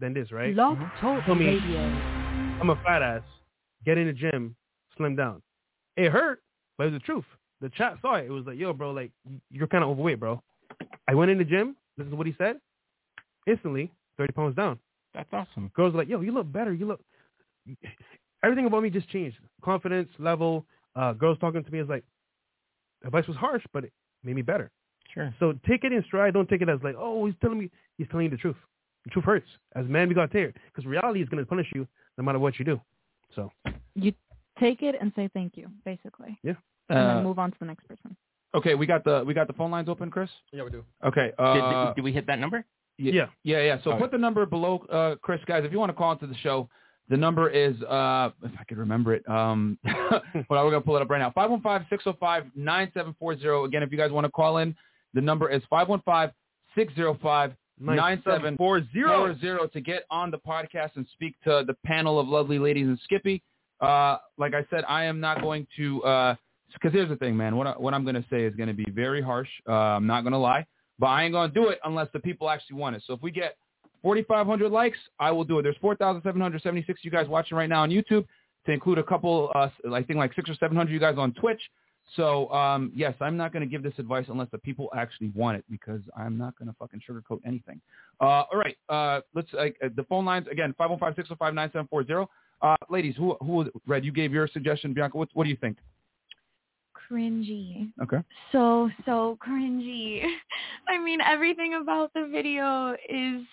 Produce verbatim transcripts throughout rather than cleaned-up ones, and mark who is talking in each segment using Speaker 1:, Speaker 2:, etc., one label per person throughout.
Speaker 1: than this, right?
Speaker 2: Love
Speaker 1: mm-hmm.
Speaker 2: Talk
Speaker 1: Told me,
Speaker 2: Radio.
Speaker 1: I'm a fat ass. Get in the gym, slim down. It hurt, but it was the truth. The chat saw it. It was like, yo, bro, like, you're kind of overweight, bro. I went in the gym. This is what he said. Instantly, thirty pounds down.
Speaker 3: That's awesome.
Speaker 1: Girls were like, yo, you look better. You look... Everything about me just changed. Confidence level. Uh, girls talking to me is like, advice was harsh, but it made me better.
Speaker 3: Sure.
Speaker 1: So take it in stride. Don't take it as like, oh, he's telling me. He's telling you the truth. The truth hurts. As men, we got tired. Because reality is going to punish you no matter what you do. So
Speaker 2: you take it and say thank you, basically.
Speaker 1: Yeah.
Speaker 2: And
Speaker 3: uh,
Speaker 2: then move on to the next person.
Speaker 3: Okay, we got the we got the phone lines open, Chris?
Speaker 4: Yeah, we do.
Speaker 3: Okay. Uh,
Speaker 4: did, did, did we hit that number?
Speaker 3: Yeah. Yeah, yeah. So
Speaker 4: All
Speaker 3: put
Speaker 4: right.
Speaker 3: the number below, uh, Chris, guys. If you want to call into the show, the number is, uh, if I could remember it, um, well, we're going to pull it up right now. five one five, six oh five, nine seven four zero. Again, if you guys want to call in, the number is five one five, six oh five, nine seven four zero to get on the podcast and speak to the panel of lovely ladies and Skippy. Uh, like I said, I am not going to, because uh, here's the thing, man. What, I, what I'm going to say is going to be very harsh. Uh, I'm not going to lie. But I ain't going to do it unless the people actually want it. So if we get forty-five hundred likes, I will do it. There's four thousand seven hundred seventy-six of you guys watching right now on YouTube, to include a couple, uh, I think like six or seven hundred of you guys on Twitch. So, um, yes, I'm not going to give this advice unless the people actually want it, because I'm not going to fucking sugarcoat anything. Uh, all right. Uh, let's uh, the phone lines, again, five one five, six oh five, nine seven four zero. Uh, ladies, who, who, Red, you gave your suggestion. Bianca, what, what do you think?
Speaker 5: Cringy.
Speaker 3: Okay.
Speaker 5: So, so cringy. I mean, everything about the video is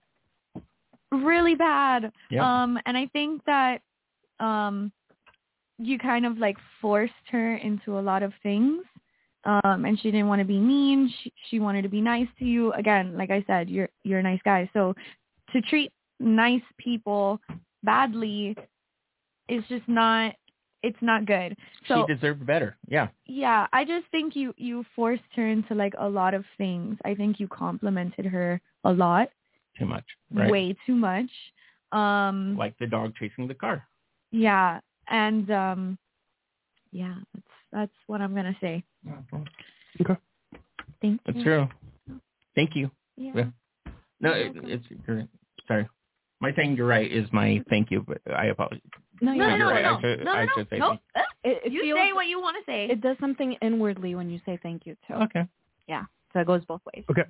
Speaker 5: really bad.
Speaker 3: Yeah.
Speaker 5: Um, and I think that um, you kind of like forced her into a lot of things. Um, and she didn't want to be mean. She, she wanted to be nice to you. Again, like I said, you're you're a nice guy. So to treat nice people badly is just not. It's not good. So
Speaker 4: she deserved better. Yeah.
Speaker 5: Yeah, I just think you you forced her into like a lot of things. I think you complimented her a lot.
Speaker 4: Too much. Right?
Speaker 5: Way too much. Um,
Speaker 4: like the dog chasing the car.
Speaker 5: Yeah, and um, yeah, that's that's what I'm gonna say.
Speaker 1: Okay.
Speaker 5: Thank
Speaker 4: That's
Speaker 5: you.
Speaker 4: true. Thank you.
Speaker 5: Yeah.
Speaker 4: yeah. No, it, it's you're, sorry. My saying you're right is my thank you, but I apologize.
Speaker 5: No,
Speaker 4: no,
Speaker 5: no, no,
Speaker 4: right.
Speaker 5: no,
Speaker 4: I should,
Speaker 5: no,
Speaker 4: I
Speaker 5: no,
Speaker 4: should say
Speaker 5: no.
Speaker 4: thank
Speaker 5: Uh,
Speaker 2: It, it
Speaker 5: you
Speaker 2: feels,
Speaker 5: say what you want to say.
Speaker 2: It does something inwardly when you say thank you, too.
Speaker 4: Okay.
Speaker 2: Yeah, so it goes both ways.
Speaker 1: Okay.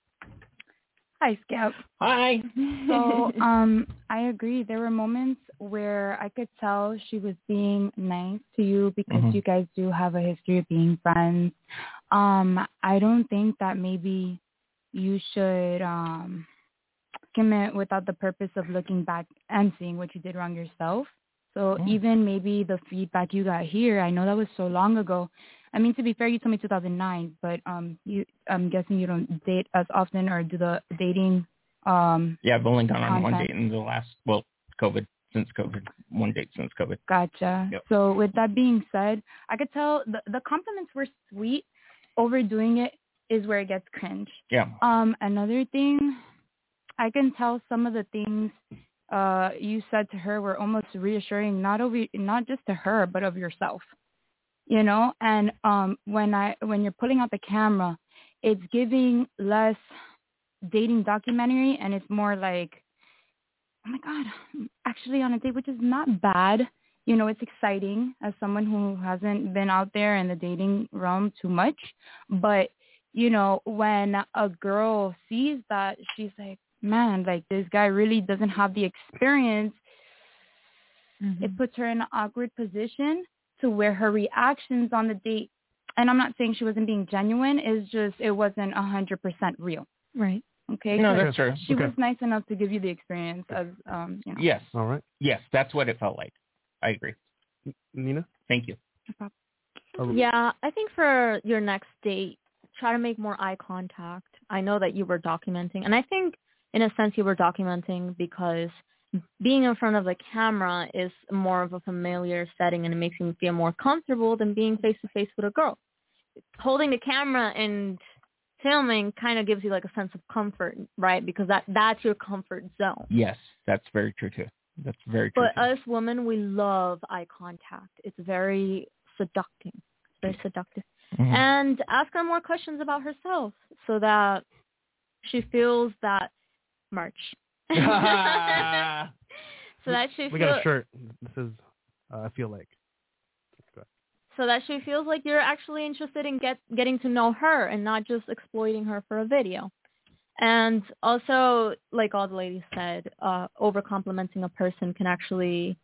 Speaker 2: Hi, Skip.
Speaker 4: Hi.
Speaker 6: So, um, I agree. There were moments where I could tell she was being nice to you because
Speaker 4: Mhm.
Speaker 6: you guys do have a history of being friends. Um, I don't think that maybe you should um, commit without the purpose of looking back and seeing what you did wrong yourself. So
Speaker 4: Mm.
Speaker 6: even maybe the feedback you got here, I know that was so long ago. I mean, to be fair, you told me two thousand nine, but um, you, I'm guessing you don't date as often or do the dating. Um,
Speaker 4: Yeah, I've only gone on one
Speaker 6: content.
Speaker 4: date in the last, well, COVID, since COVID, one date since COVID.
Speaker 6: Gotcha.
Speaker 4: Yep.
Speaker 6: So with that being said, I could tell the, the compliments were sweet. Overdoing it is where it gets cringe.
Speaker 4: Yeah.
Speaker 6: Um, another thing, I can tell some of the things uh, you said to her were almost reassuring, not over, not just to her, but of yourself. You know, and um, when I when you're pulling out the camera, it's giving less dating documentary, and it's more like, oh my God, I'm actually on a date, which is not bad. You know, it's exciting as someone who hasn't been out there in the dating realm too much. But, you know, when a girl sees that, she's like, man, like this guy really doesn't have the experience. Mm-hmm. It puts her in an awkward position to where her reactions on the date, and I'm not saying she wasn't being genuine, it's just it wasn't one hundred percent real.
Speaker 5: Right.
Speaker 6: Okay?
Speaker 4: No, that's true.
Speaker 6: She
Speaker 4: Okay.
Speaker 6: was nice enough to give you the experience of, um, you know.
Speaker 4: Yes.
Speaker 1: All right.
Speaker 4: Yes, that's what it felt like. I agree.
Speaker 1: Nina?
Speaker 4: Thank you.
Speaker 6: No problem.
Speaker 7: Yeah, I think for your next date, try to make more eye contact. I know that you were documenting, and I think in a sense you were documenting because being in front of the camera is more of a familiar setting and it makes you feel more comfortable than being face-to-face with a girl. Holding the camera and filming kind of gives you like a sense of comfort, right? Because that that's your comfort zone.
Speaker 4: Yes, that's very true too. That's very true.
Speaker 7: But us women, we love eye contact. It's very seducting, very seductive.
Speaker 4: Mm-hmm.
Speaker 7: And ask her more questions about herself so that she feels that, March, So that she
Speaker 1: We
Speaker 7: feel,
Speaker 1: got a shirt. This is, uh, I feel like.
Speaker 7: so that she feels like you're actually interested in get getting to know her and not just exploiting her for a video. And also, like all the ladies said, uh, over complimenting a person can actually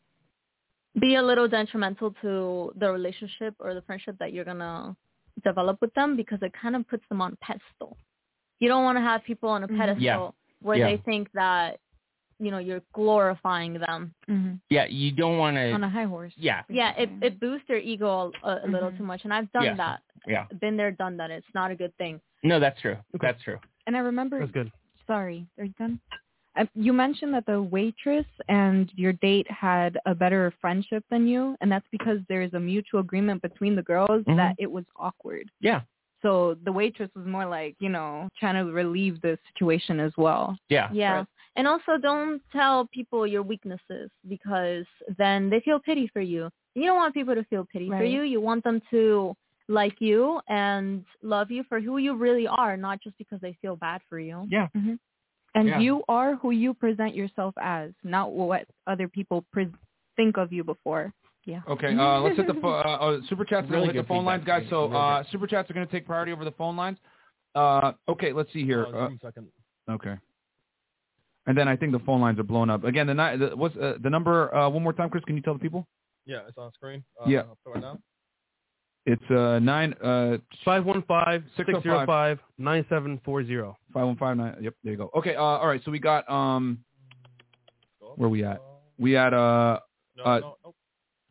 Speaker 7: be a little detrimental to the relationship or the friendship that you're gonna develop with them, because it kind of puts them on a pedestal. You don't want to have people on a pedestal
Speaker 4: Yeah.
Speaker 7: where
Speaker 4: Yeah.
Speaker 7: they think that, you know, you're glorifying them.
Speaker 2: Mm-hmm.
Speaker 4: Yeah, you don't want
Speaker 2: On
Speaker 4: to.
Speaker 2: a high horse.
Speaker 4: Yeah,
Speaker 7: Yeah, it it boosts their ego a, a little
Speaker 2: Mhm.
Speaker 7: too much, and I've done
Speaker 4: Yeah.
Speaker 7: that.
Speaker 4: yeah.
Speaker 7: Been there, done that. It's not a good thing.
Speaker 4: No, that's true.
Speaker 1: Okay.
Speaker 4: That's true.
Speaker 2: And I remember.
Speaker 1: That's good.
Speaker 2: Sorry, are you done? Uh, you mentioned that the waitress and your date had a better friendship than you, and that's because there's a mutual agreement between the girls
Speaker 4: Mhm.
Speaker 2: that it was awkward.
Speaker 4: Yeah,
Speaker 2: So the waitress was more like, you know, trying to relieve the situation as well.
Speaker 4: yeah.
Speaker 7: Yeah.
Speaker 4: Right.
Speaker 7: And also don't tell people your weaknesses, because then they feel pity for you. You don't want people to feel pity for
Speaker 2: Right.
Speaker 7: you. You want them to like you and love you for who you really are, not just because they feel bad for you.
Speaker 4: Yeah.
Speaker 2: hmm And
Speaker 4: Yeah.
Speaker 2: you are who you present yourself as, not what other people pre- think of you before. Yeah.
Speaker 3: Okay, uh, let's hit the pho- uh, uh, super chats.
Speaker 4: Really
Speaker 3: We'll hit the
Speaker 4: good
Speaker 3: phone lines,
Speaker 4: feedback.
Speaker 3: guys. So
Speaker 4: Really
Speaker 3: uh, super chats are going to take priority over the phone lines. Uh, okay, let's see here. Uh,
Speaker 8: second.
Speaker 3: okay, and then I think the phone lines are blown up again. The, ni- the what's uh, the number? Uh, one more time, Chris. Can you tell the people?
Speaker 8: Yeah, it's on screen. Uh,
Speaker 3: Yeah.
Speaker 8: I'll put it right now.
Speaker 3: It's uh nine uh
Speaker 1: five one five,
Speaker 3: six
Speaker 1: six
Speaker 3: oh
Speaker 1: zero
Speaker 3: five,
Speaker 1: five, nine seven four zero.
Speaker 3: five one five nine. Yep, there you go. Okay, uh, all right. So we got um, where we at? We at uh,
Speaker 8: No,
Speaker 3: uh,
Speaker 8: no, no.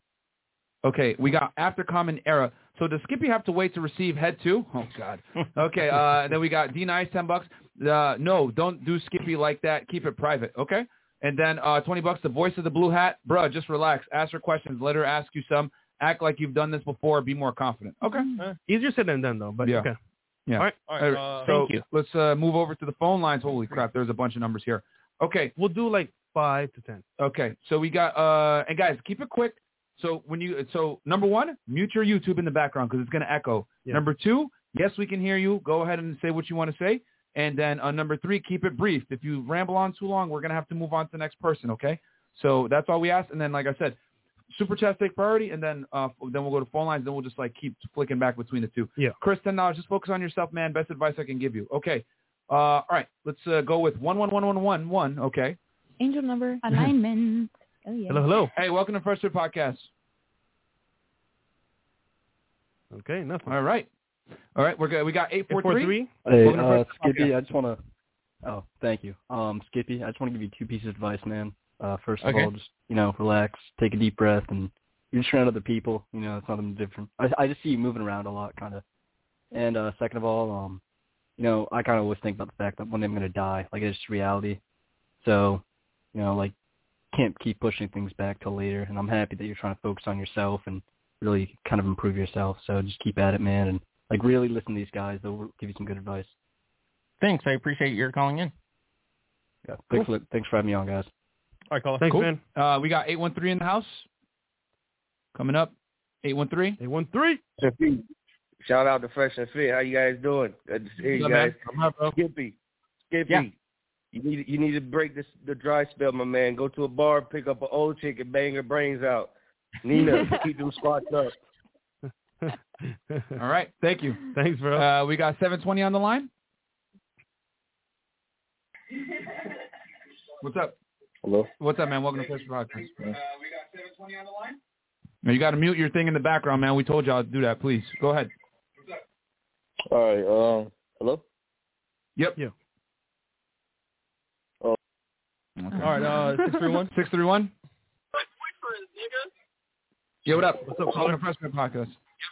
Speaker 3: okay, we got after common era. So does Skippy have to wait to receive head two? Oh God. Okay, uh, then we got D Nice ten bucks. Uh, no, don't do Skippy like that. Keep it private, okay? And then uh, twenty bucks. The voice of the blue hat, bruh. Just relax. Ask her questions. Let her ask you some. Act like you've done this before. Be more confident. Okay.
Speaker 1: Easier said than done, though. But
Speaker 3: Yeah.
Speaker 1: okay.
Speaker 3: Yeah.
Speaker 1: All right.
Speaker 8: All
Speaker 3: All
Speaker 8: right.
Speaker 3: right,
Speaker 8: Uh,
Speaker 3: so
Speaker 4: Thank you.
Speaker 3: let's uh, move over to the phone lines. Holy crap, there's a bunch of numbers here. Okay,
Speaker 1: We'll do like five to ten.
Speaker 3: okay. So we got uh, and guys, keep it quick. So when you so number one, mute your YouTube in the background because it's gonna echo.
Speaker 1: Yeah.
Speaker 3: Number two, yes, we can hear you. Go ahead and say what you want to say. And then uh, number three, keep it brief. If you ramble on too long, we're gonna have to move on to the next person. Okay. So that's all we ask. And then, like I said, super chat take priority, and then uh, then we'll go to phone lines. Then we'll just like keep flicking back between the two.
Speaker 1: Yeah.
Speaker 3: Chris, ten dollars. Just focus on yourself, man. Best advice I can give you. Okay. Uh, all right. Let's uh, go with one one one one one one. Okay.
Speaker 2: Angel number.
Speaker 6: Alignment.
Speaker 2: Oh, yeah.
Speaker 1: Hello, hello.
Speaker 3: Hey, welcome to First Trip Podcast.
Speaker 1: Okay, nothing.
Speaker 3: All right. All right. We're good. We got eight four three.
Speaker 9: Hey,
Speaker 3: Welcome to
Speaker 9: uh,
Speaker 3: First Trip
Speaker 9: Skippy,
Speaker 3: Podcast.
Speaker 9: I just want to. Oh, thank you. Um, Skippy, I just want to give you two pieces of advice, man. Uh, first of
Speaker 3: Okay.
Speaker 9: all, just you know, relax, take a deep breath, and you're just around other people. You know, it's nothing different. I, I just see you moving around a lot, kind of. And uh, second of all, um, you know, I kind of always think about the fact that one day I'm gonna die. Like it's just reality. So, you know, like can't keep pushing things back till later. And I'm happy that you're trying to focus on yourself and really kind of improve yourself. So just keep at it, man, and like really listen to these guys. They'll give you some good advice.
Speaker 4: Thanks. I appreciate your calling in.
Speaker 9: Yeah. Thanks for thanks for having me on, guys.
Speaker 8: all right, caller.
Speaker 1: Thanks,
Speaker 3: Cool.
Speaker 1: man.
Speaker 3: Uh, we got eight one three in the house. Coming up. eight one three.
Speaker 1: Eight one three.
Speaker 10: Shout out to Fresh and Fit. How you guys doing? Good to see you
Speaker 3: Good,
Speaker 10: guys.
Speaker 3: man. I'm up, bro.
Speaker 10: Skippy, Skippy,
Speaker 3: Yeah.
Speaker 10: you need you need to break this the dry spell, my man. Go to a bar, pick up an old chick, and bang her brains out. Nina, keep them squats up.
Speaker 3: All right. Thank you.
Speaker 1: Thanks, bro.
Speaker 3: Uh, we got seven twenty on the line. What's up?
Speaker 10: Hello.
Speaker 3: What's up, man? Welcome to First Trip Podcast. Uh, we got seven twenty on the line. Now, you got to mute your thing in the background, man. We told y'all to do that. Please go ahead.
Speaker 10: All right. Um. Hello.
Speaker 3: Yep.
Speaker 1: Yeah.
Speaker 10: Oh.
Speaker 3: Okay.
Speaker 8: All right. Uh, six three one.
Speaker 3: Six three one. Yeah, what up?
Speaker 1: What's up,
Speaker 3: Welcome
Speaker 1: caller?
Speaker 3: to First Trip Podcast.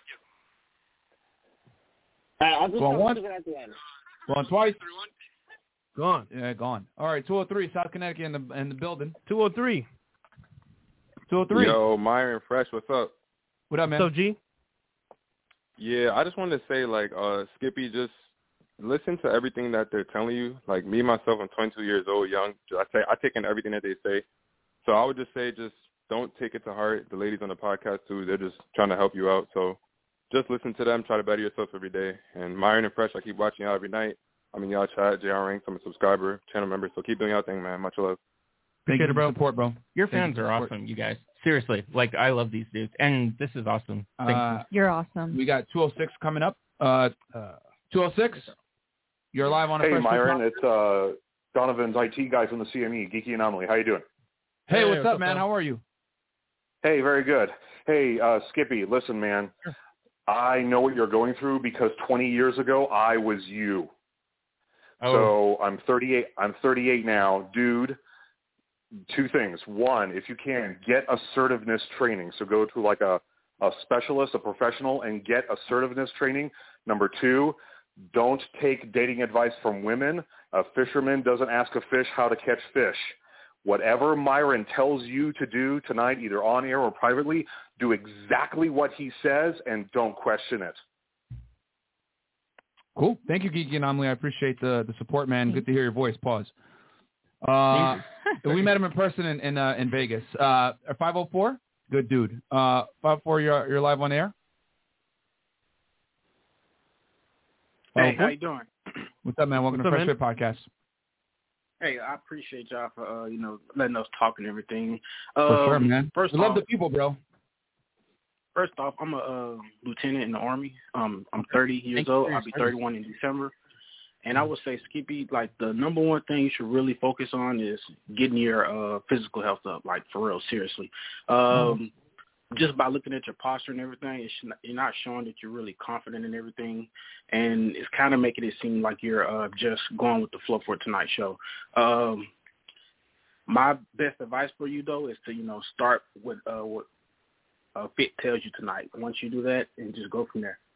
Speaker 10: I'll just
Speaker 3: Going once.
Speaker 10: at the end.
Speaker 3: Going twice.
Speaker 1: Gone.
Speaker 3: Yeah, gone. All right, two oh three, South Connecticut in the in the building.
Speaker 1: two oh three.
Speaker 3: two oh three.
Speaker 11: Yo, Myron Fresh, what's up?
Speaker 3: What up, man?
Speaker 1: What's up, G?
Speaker 11: Yeah, I just wanted to say, like, uh, Skippy, just listen to everything that they're telling you. Like, me, myself, I'm twenty-two years old, young. I say I take in everything that they say. So I would just say just don't take it to heart. The ladies on the podcast, too, they're just trying to help you out. So just listen to them. Try to better yourself every day. And Myron and Fresh, I keep watching y'all every night. I'm in y'all chat. J R Ranks. I'm a subscriber, channel member. So keep doing y'all thing, man. Much love.
Speaker 3: Thank Appreciate you it, bro. for support, bro.
Speaker 4: Your
Speaker 3: Thank
Speaker 4: fans
Speaker 3: you for
Speaker 4: are
Speaker 3: support.
Speaker 4: awesome, you guys. Seriously, like I love these dudes, and this is awesome. Thank
Speaker 3: Uh,
Speaker 2: You're awesome.
Speaker 3: we got two oh six coming up. Uh, two oh six, you're live on a
Speaker 12: Hey,
Speaker 3: Fresh
Speaker 12: Myron,
Speaker 3: Fruit
Speaker 12: it's uh, Donovan's I T guy from the C M E, Geeky Anomaly. How you doing?
Speaker 3: Hey,
Speaker 8: Hey,
Speaker 3: what's,
Speaker 8: what's
Speaker 3: up,
Speaker 8: up,
Speaker 3: man?
Speaker 8: man?
Speaker 3: How are you?
Speaker 12: Hey, very good. Hey, uh, Skippy, listen, man. I know what you're going through because twenty years ago I was you.
Speaker 4: Oh.
Speaker 12: So I'm thirty-eight. I'm thirty-eight now, dude. Two things. One, if you can, get assertiveness training. So go to like a, a specialist, a professional, and get assertiveness training. Number two, don't take dating advice from women. A fisherman doesn't ask a fish how to catch fish. Whatever Myron tells you to do tonight, either on air or privately, do exactly what he says and don't question it.
Speaker 3: Cool. Thank you, Geeky Anomaly. I appreciate the, the support, man. Good to hear your voice. Pause. Uh, we met him in person in in, uh, in Vegas. Uh, five oh four, good dude. Uh, five oh four, you're, you're live on air.
Speaker 13: Hey, how you doing?
Speaker 3: What's up, man? Welcome
Speaker 1: What's
Speaker 3: to
Speaker 1: up,
Speaker 3: Fresh Fit Podcast.
Speaker 13: Hey, I appreciate y'all for uh, you know letting us talk and everything.
Speaker 3: For
Speaker 13: Um,
Speaker 3: sure, man.
Speaker 13: First
Speaker 3: We
Speaker 13: off,
Speaker 3: love the people, bro.
Speaker 13: First off, I'm a uh, lieutenant in the Army. Um, I'm thirty years
Speaker 4: Thank you
Speaker 13: old.
Speaker 4: for your
Speaker 13: I'll be
Speaker 4: service.
Speaker 13: thirty-one in December. And I would say, Skippy, like the number one thing you should really focus on is getting your uh, physical health up, like for real, seriously. Um,
Speaker 3: Mm-hmm.
Speaker 13: Just by looking at your posture and everything, it's not, you're not showing that you're really confident in everything, and it's kind of making it seem like you're uh, just going with the flow for tonight's show. Um, my best advice for you though is to you know start with uh, what uh, Fit tells you tonight. Once you do that, and just go from there.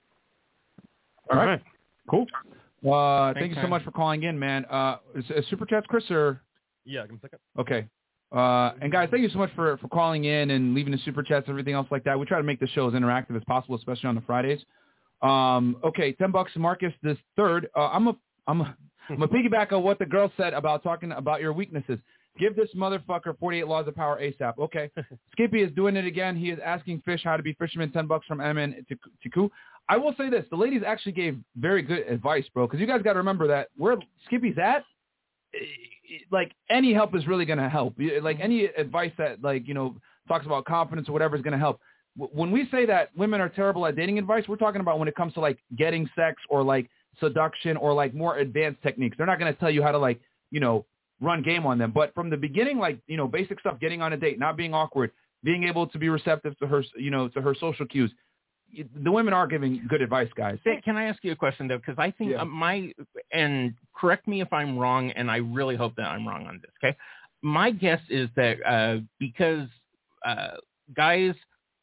Speaker 3: All right. Cool. Uh,
Speaker 4: Thanks,
Speaker 3: thank you so
Speaker 4: man.
Speaker 3: much for calling in, man. Uh, is, is Super Chats, Chris, or?
Speaker 8: Yeah, give me a second.
Speaker 3: Okay. Uh, and guys, thank you so much for, for calling in and leaving the super chats and everything else like that. We try to make the show as interactive as possible, especially on the Fridays. Um, okay, ten bucks, Marcus. This third, uh, I'm a, I'm a, I'm a piggyback on what the girl said about talking about your weaknesses. Give this motherfucker forty-eight laws of power ASAP. Okay, Skippy is doing it again. He is asking Fish how to be fisherman. ten bucks from M N Tiku. I will say this: the ladies actually gave very good advice, bro. Because you guys got to remember that where Skippy's at. Like any help is really going to help. Like any advice that like, you know, talks about confidence or whatever is going to help. When we say that women are terrible at dating advice, we're talking about when it comes to like getting sex or like seduction or like more advanced techniques. They're not going to tell you how to like, you know, run game on them. But from the beginning, like, you know, basic stuff, getting on a date, not being awkward, being able to be receptive to her, you know, to her social cues. The women are giving good advice, guys.
Speaker 4: Hey, can I ask you a question though? Because I think
Speaker 3: Yeah.
Speaker 4: uh, my and correct me if I'm wrong, and I really hope that I'm wrong on this. Okay, my guess is that uh, because uh, guys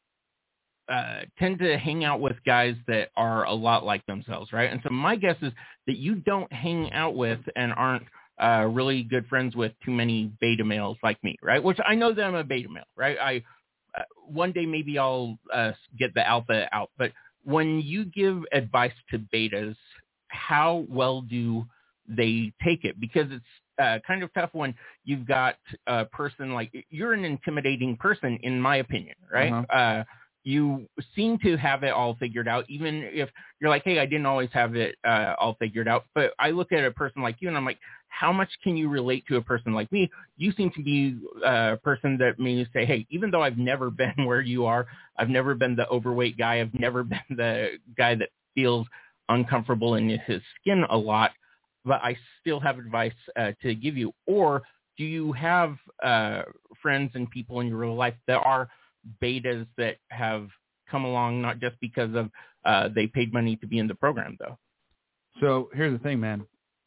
Speaker 4: uh, tend to hang out with guys that are a lot like themselves, right? And so my guess is that you don't hang out with and aren't uh, really good friends with too many beta males like me, right? Which I know that I'm a beta male, right? I Uh, one day maybe I'll uh, get the alpha out. But when you give advice to betas, how well do they take it? Because it's uh, kind of tough when you've got a person like you're an intimidating person, in my opinion, right?
Speaker 3: Uh-huh.
Speaker 4: Uh, you seem to have it all figured out, even if you're like, hey, I didn't always have it uh, all figured out. But I look at a person like you and I'm like, how much can you relate to a person like me? You seem to be a person that may say, hey, even though I've never been where you are, I've never been the overweight guy, I've never been the guy that feels uncomfortable in his skin a lot, but I still have advice uh, to give you. Or do you have uh, friends and people in your real life that are betas that have come along not just because of uh, they paid money to be in the program, though?
Speaker 3: So here's the thing, man.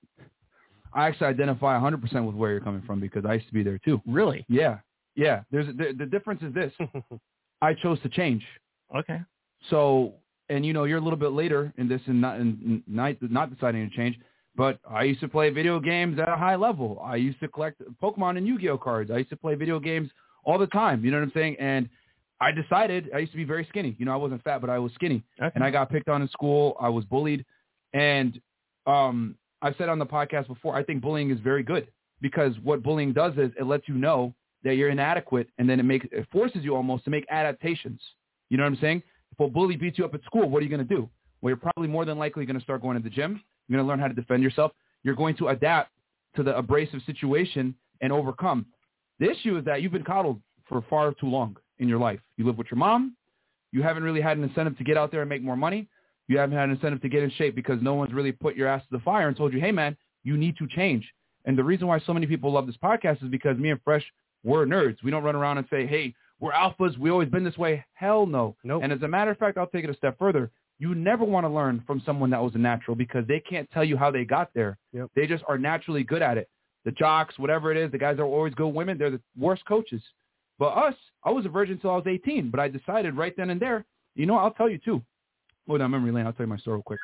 Speaker 3: I actually identify one hundred percent with where you're coming from because I used to be there too.
Speaker 4: Really?
Speaker 3: Yeah. Yeah. There's the, the difference is this. I chose to change.
Speaker 4: Okay.
Speaker 3: So, and you know, you're a little bit later in this and not, in, not, not deciding to change, but I used to play video games at a high level. I used to collect Pokemon and Yu-Gi-Oh cards. I used to play video games all the time. You know what I'm saying? And I decided I used to be very skinny. You know, I wasn't fat, but I was skinny.
Speaker 4: Okay.
Speaker 3: And I got picked on in school. I was bullied. And, um, I've said on the podcast before, I think bullying is very good because what bullying does is it lets you know that you're inadequate, and then it makes it forces you almost to make adaptations. You know what I'm saying? If a bully beats you up at school, what are you going to do? Well, you're probably more than likely going to start going to the gym. You're going to learn how to defend yourself. You're going to adapt to the abrasive situation and overcome. The issue is that you've been coddled for far too long in your life. You live with your mom. You haven't really had an incentive to get out there and make more money. You haven't had an incentive to get in shape because no one's really put your ass to the fire and told you, hey, man, you need to change. And the reason why so many people love this podcast is because me and Fresh, we're nerds. We don't run around and say, hey, we're alphas. We always been this way. Hell no.
Speaker 1: Nope.
Speaker 3: And as a matter of fact, I'll take it a step further. You never want to learn from someone that was a natural because they can't tell you how they got there.
Speaker 1: Yep.
Speaker 3: They just are naturally good at it. The jocks, whatever it is, the guys that always go women, they're the worst coaches. But us, I was a virgin until I was eighteen, but I decided right then and there, you know, I'll tell you too. Hold on, memory lane. I'll tell you my story real quick.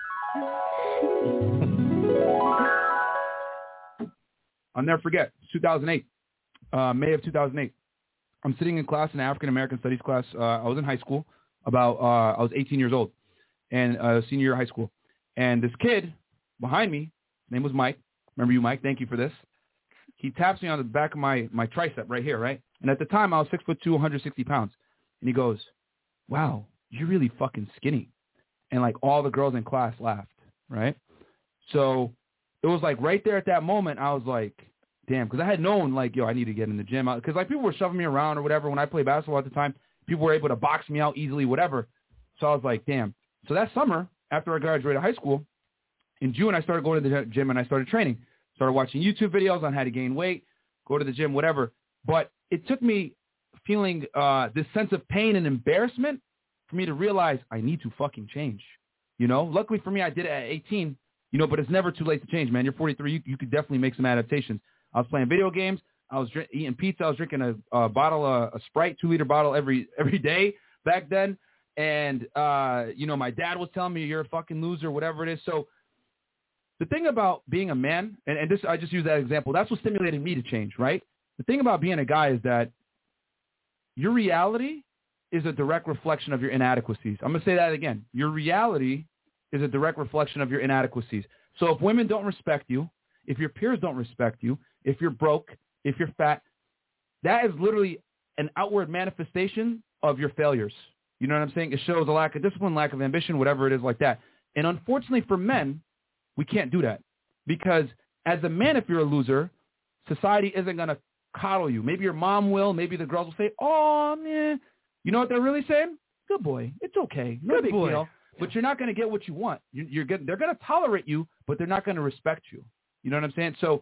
Speaker 3: I'll never forget. two thousand eight, uh, May of two thousand eight. I'm sitting in class, in African American Studies class. Uh, I was in high school. About uh, I was eighteen years old, and uh, senior year of high school. And this kid behind me, his name was Mike. Remember you, Mike? Thank you for this. He taps me on the back of my my tricep right here, right? And at the time, I was six foot two, one hundred sixty pounds. And he goes, "Wow, you're really fucking skinny." And like all the girls in class laughed, right? So it was like right there at that moment, I was like, damn, because I had known like, yo, I need to get in the gym. Because like people were shoving me around or whatever. When I played basketball at the time, people were able to box me out easily, whatever. So I was like, damn. So that summer, after I graduated high school, in June, I started going to the gym and I started training. Started watching YouTube videos on how to gain weight, go to the gym, whatever. But it took me feeling uh, this sense of pain and embarrassment for me to realize I need to fucking change. You know, luckily for me, I did it at eighteen, you know, but it's never too late to change, man. You're forty-three. You, you could definitely make some adaptations. I was playing video games. I was drink, eating pizza. I was drinking a, a bottle, of, a Sprite, two-liter bottle every every day back then. And, uh, you know, my dad was telling me, you're a fucking loser, whatever it is. So the thing about being a man, and, and this I just use that example, that's what stimulated me to change, right? The thing about being a guy is that your reality is a direct reflection of your inadequacies. I'm going to say that again. Your reality is a direct reflection of your inadequacies. So if women don't respect you, if your peers don't respect you, if you're broke, if you're fat, that is literally an outward manifestation of your failures. You know what I'm saying? It shows a lack of discipline, lack of ambition, whatever it is like that. And unfortunately for men, we can't do that. Because as a man, if you're a loser, society isn't going to coddle you. Maybe your mom will. Maybe the girls will say, oh, man. You know what they're really saying? Good boy. It's okay. No
Speaker 1: Good
Speaker 3: big
Speaker 1: boy.
Speaker 3: deal. But you're not going to get what you want. You, you're getting, they're going to tolerate you, but they're not going to respect you. You know what I'm saying? So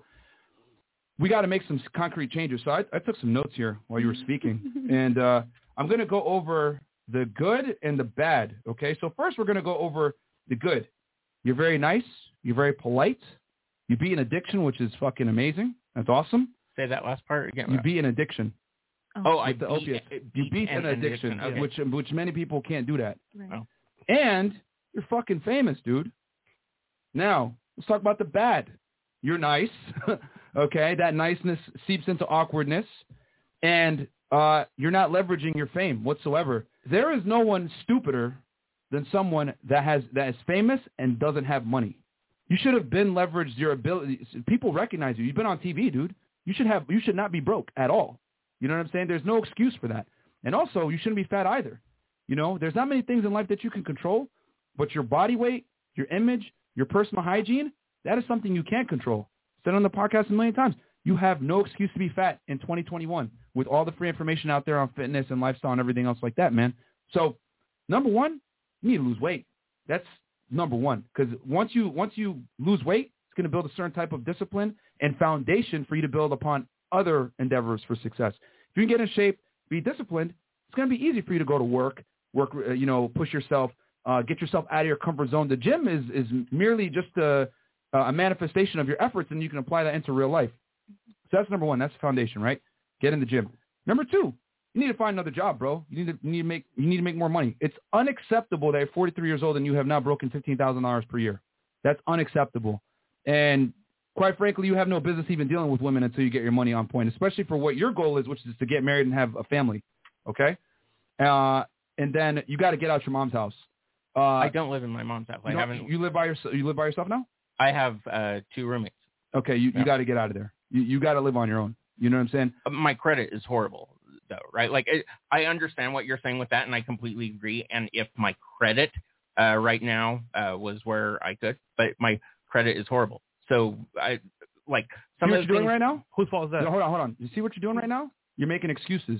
Speaker 3: we got to make some concrete changes. So I, I took some notes here while you were speaking. and uh, I'm going to go over the good and the bad. Okay. So first we're going to go over the good. You're very nice. You're very polite. You beat an addiction, which is fucking amazing. That's awesome.
Speaker 4: Say that last part again.
Speaker 3: You beat an addiction.
Speaker 4: Oh, I
Speaker 3: the
Speaker 4: beat,
Speaker 3: opiates. You beat an,
Speaker 4: an
Speaker 3: addiction,
Speaker 4: addiction. Okay.
Speaker 3: which which many people can't do that.
Speaker 7: Right.
Speaker 4: Oh.
Speaker 3: And you're fucking famous, dude. Now, let's talk about the bad. You're nice. Okay, that niceness seeps into awkwardness. And uh, you're not leveraging your fame whatsoever. There is no one stupider than someone that has that is famous and doesn't have money. You should have been leveraged your ability. People recognize you. You've been on T V, dude. You should have. You should not be broke at all. You know what I'm saying? There's no excuse for that. And also, you shouldn't be fat either. You know, there's not many things in life that you can control, but your body weight, your image, your personal hygiene, that is something you can't control. Said on the podcast a million times. You have no excuse to be fat in twenty twenty-one with all the free information out there on fitness and lifestyle and everything else like that, man. So, number one, you need to lose weight. That's number one. Because once you once you lose weight, it's going to build a certain type of discipline and foundation for you to build upon other endeavors for success. If you can get in shape, be disciplined, it's going to be easy for you to go to work, work, uh, you know, push yourself, uh, get yourself out of your comfort zone. The gym is is merely just a, a manifestation of your efforts, and you can apply that into real life. So that's number one. That's the foundation, right? Get in the gym. Number two, you need to find another job, bro. You need to you need to make you need to make more money. It's unacceptable that you're forty-three years old and you have not broken fifteen thousand dollars per year. That's unacceptable. And quite frankly, you have no business even dealing with women until you get your money on point, especially for what your goal is, which is to get married and have a family. Okay? Uh, and then you got to get out your mom's house. Uh,
Speaker 4: I don't live in my mom's house. I
Speaker 3: you,
Speaker 4: haven't.
Speaker 3: you live by yourself. You live by yourself now?
Speaker 4: I have uh, two roommates.
Speaker 3: Okay, you,
Speaker 4: Yeah.
Speaker 3: you got to get out of there. You you got to live on your own. You know what I'm saying?
Speaker 4: Uh, My credit is horrible, though, right? Like, it, I understand what you're saying with that, and I completely agree. And if my credit uh, right now uh, was where I could, but my credit is horrible. So I like
Speaker 3: See
Speaker 4: some
Speaker 3: what
Speaker 4: of the
Speaker 3: you're doing
Speaker 4: things,
Speaker 3: right now?
Speaker 1: Whose fault is that?
Speaker 3: No, hold on, hold on. You see what you're doing right now? You're making excuses.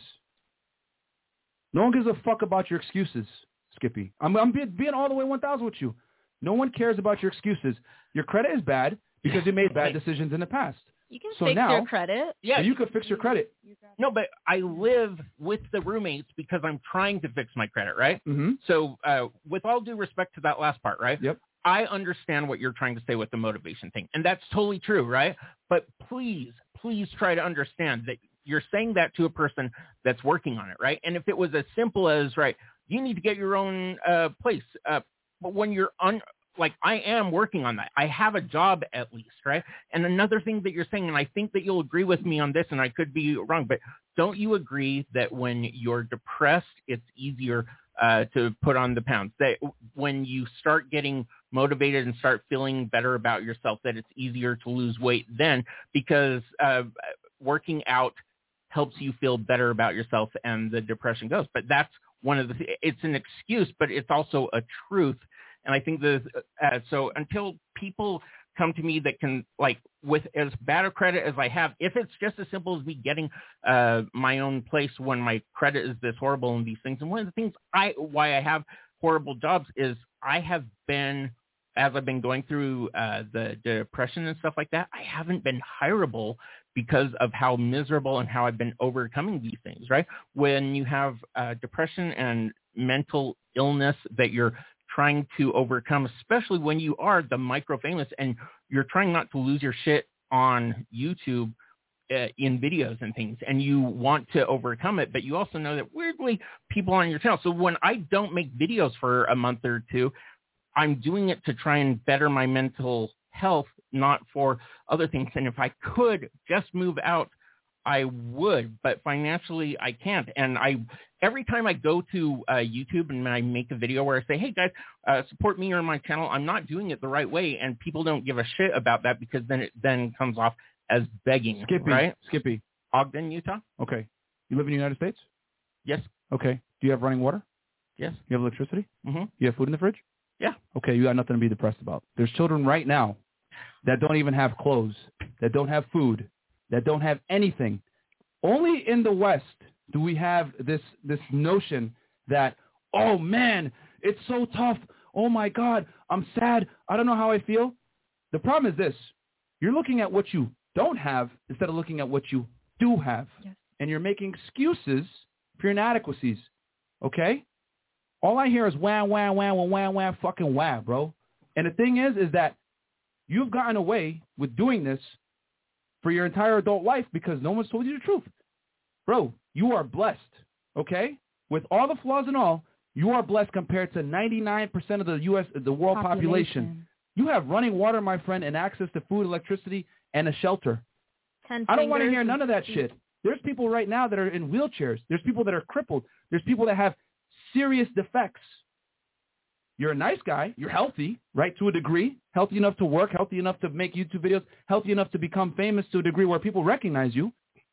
Speaker 3: No one gives a fuck about your excuses, Skippy. I'm, I'm being, being all the way one thousand with you. No one cares about your excuses. Your credit is bad because you made bad decisions in the past.
Speaker 7: You can
Speaker 3: So
Speaker 7: fix
Speaker 3: now-
Speaker 7: your credit.
Speaker 4: Yeah,
Speaker 3: So you could fix your credit.
Speaker 4: No, but I live with the roommates because I'm trying to fix my credit, right?
Speaker 3: Mm-hmm.
Speaker 4: So uh, with all due respect to that last part, right?
Speaker 3: Yep.
Speaker 4: I understand what you're trying to say with the motivation thing, and that's totally true, right? But please, please try to understand that you're saying that to a person that's working on it, right? And if it was as simple as, right, you need to get your own uh, place, uh, but when you're un- like, I am working on that. I have a job at least, right? And another thing that you're saying, and I think that you'll agree with me on this, and I could be wrong, but don't you agree that when you're depressed, it's easier uh, to put on the pounds? That when you start getting motivated and start feeling better about yourself, that it's easier to lose weight then because uh, working out helps you feel better about yourself and the depression goes. But that's one of the, it's an excuse, but it's also a truth. And I think that, uh, so until people come to me that can, like, with as bad a credit as I have, if it's just as simple as me getting uh, my own place when my credit is this horrible and these things. And one of the things I, why I have horrible jobs is I have been, as I've been going through uh, the depression and stuff like that, I haven't been hireable because of how miserable and how I've been overcoming these things, right? When you have uh, depression and mental illness that you're trying to overcome, especially when you are the micro famous and you're trying not to lose your shit on YouTube uh, in videos and things, and you want to overcome it, but you also know that weirdly people on your channel. So when I don't make videos for a month or two, I'm doing it to try and better my mental health, not for other things. And if I could just move out, I would, but financially I can't. And I, every time I go to uh, YouTube and I make a video where I say, hey guys, uh, support me or my channel, I'm not doing it the right way. And people don't give a shit about that because then it then comes off as begging,
Speaker 3: Skippy,
Speaker 4: right?
Speaker 3: Skippy.
Speaker 4: Ogden, Utah?
Speaker 3: Okay. You live in the United States?
Speaker 4: Yes.
Speaker 3: Okay. Do you have running water?
Speaker 4: Yes.
Speaker 3: You have electricity?
Speaker 4: Mm-hmm.
Speaker 3: You have food in the fridge?
Speaker 4: Yeah.
Speaker 3: Okay, you got nothing to be depressed about. There's children right now that don't even have clothes, that don't have food, that don't have anything. Only in the West do we have this this notion that, oh man, it's so tough. Oh my God, I'm sad. I don't know how I feel. The problem is this. You're looking at what you don't have instead of looking at what you do have.
Speaker 6: Yes.
Speaker 3: And you're making excuses for your inadequacies. Okay? All I hear is wah, wah, wah, wah, wah, wah, fucking wah, bro. And the thing is, is that you've gotten away with doing this for your entire adult life because no one's told you the truth. Bro, you are blessed, okay? With all the flaws and all, you are blessed compared to ninety-nine percent of the U S, the world population. population. You have running water, my friend, and access to food, electricity, and a shelter.
Speaker 7: Ten
Speaker 3: I don't want to hear
Speaker 7: fingers
Speaker 3: none of that shit. There's people right now that are in wheelchairs. There's people that are crippled. There's people that have serious defects. You're a nice guy. You're healthy, right, to a degree. Healthy enough to work, healthy enough to make YouTube videos, healthy enough to become famous to a degree where people recognize you.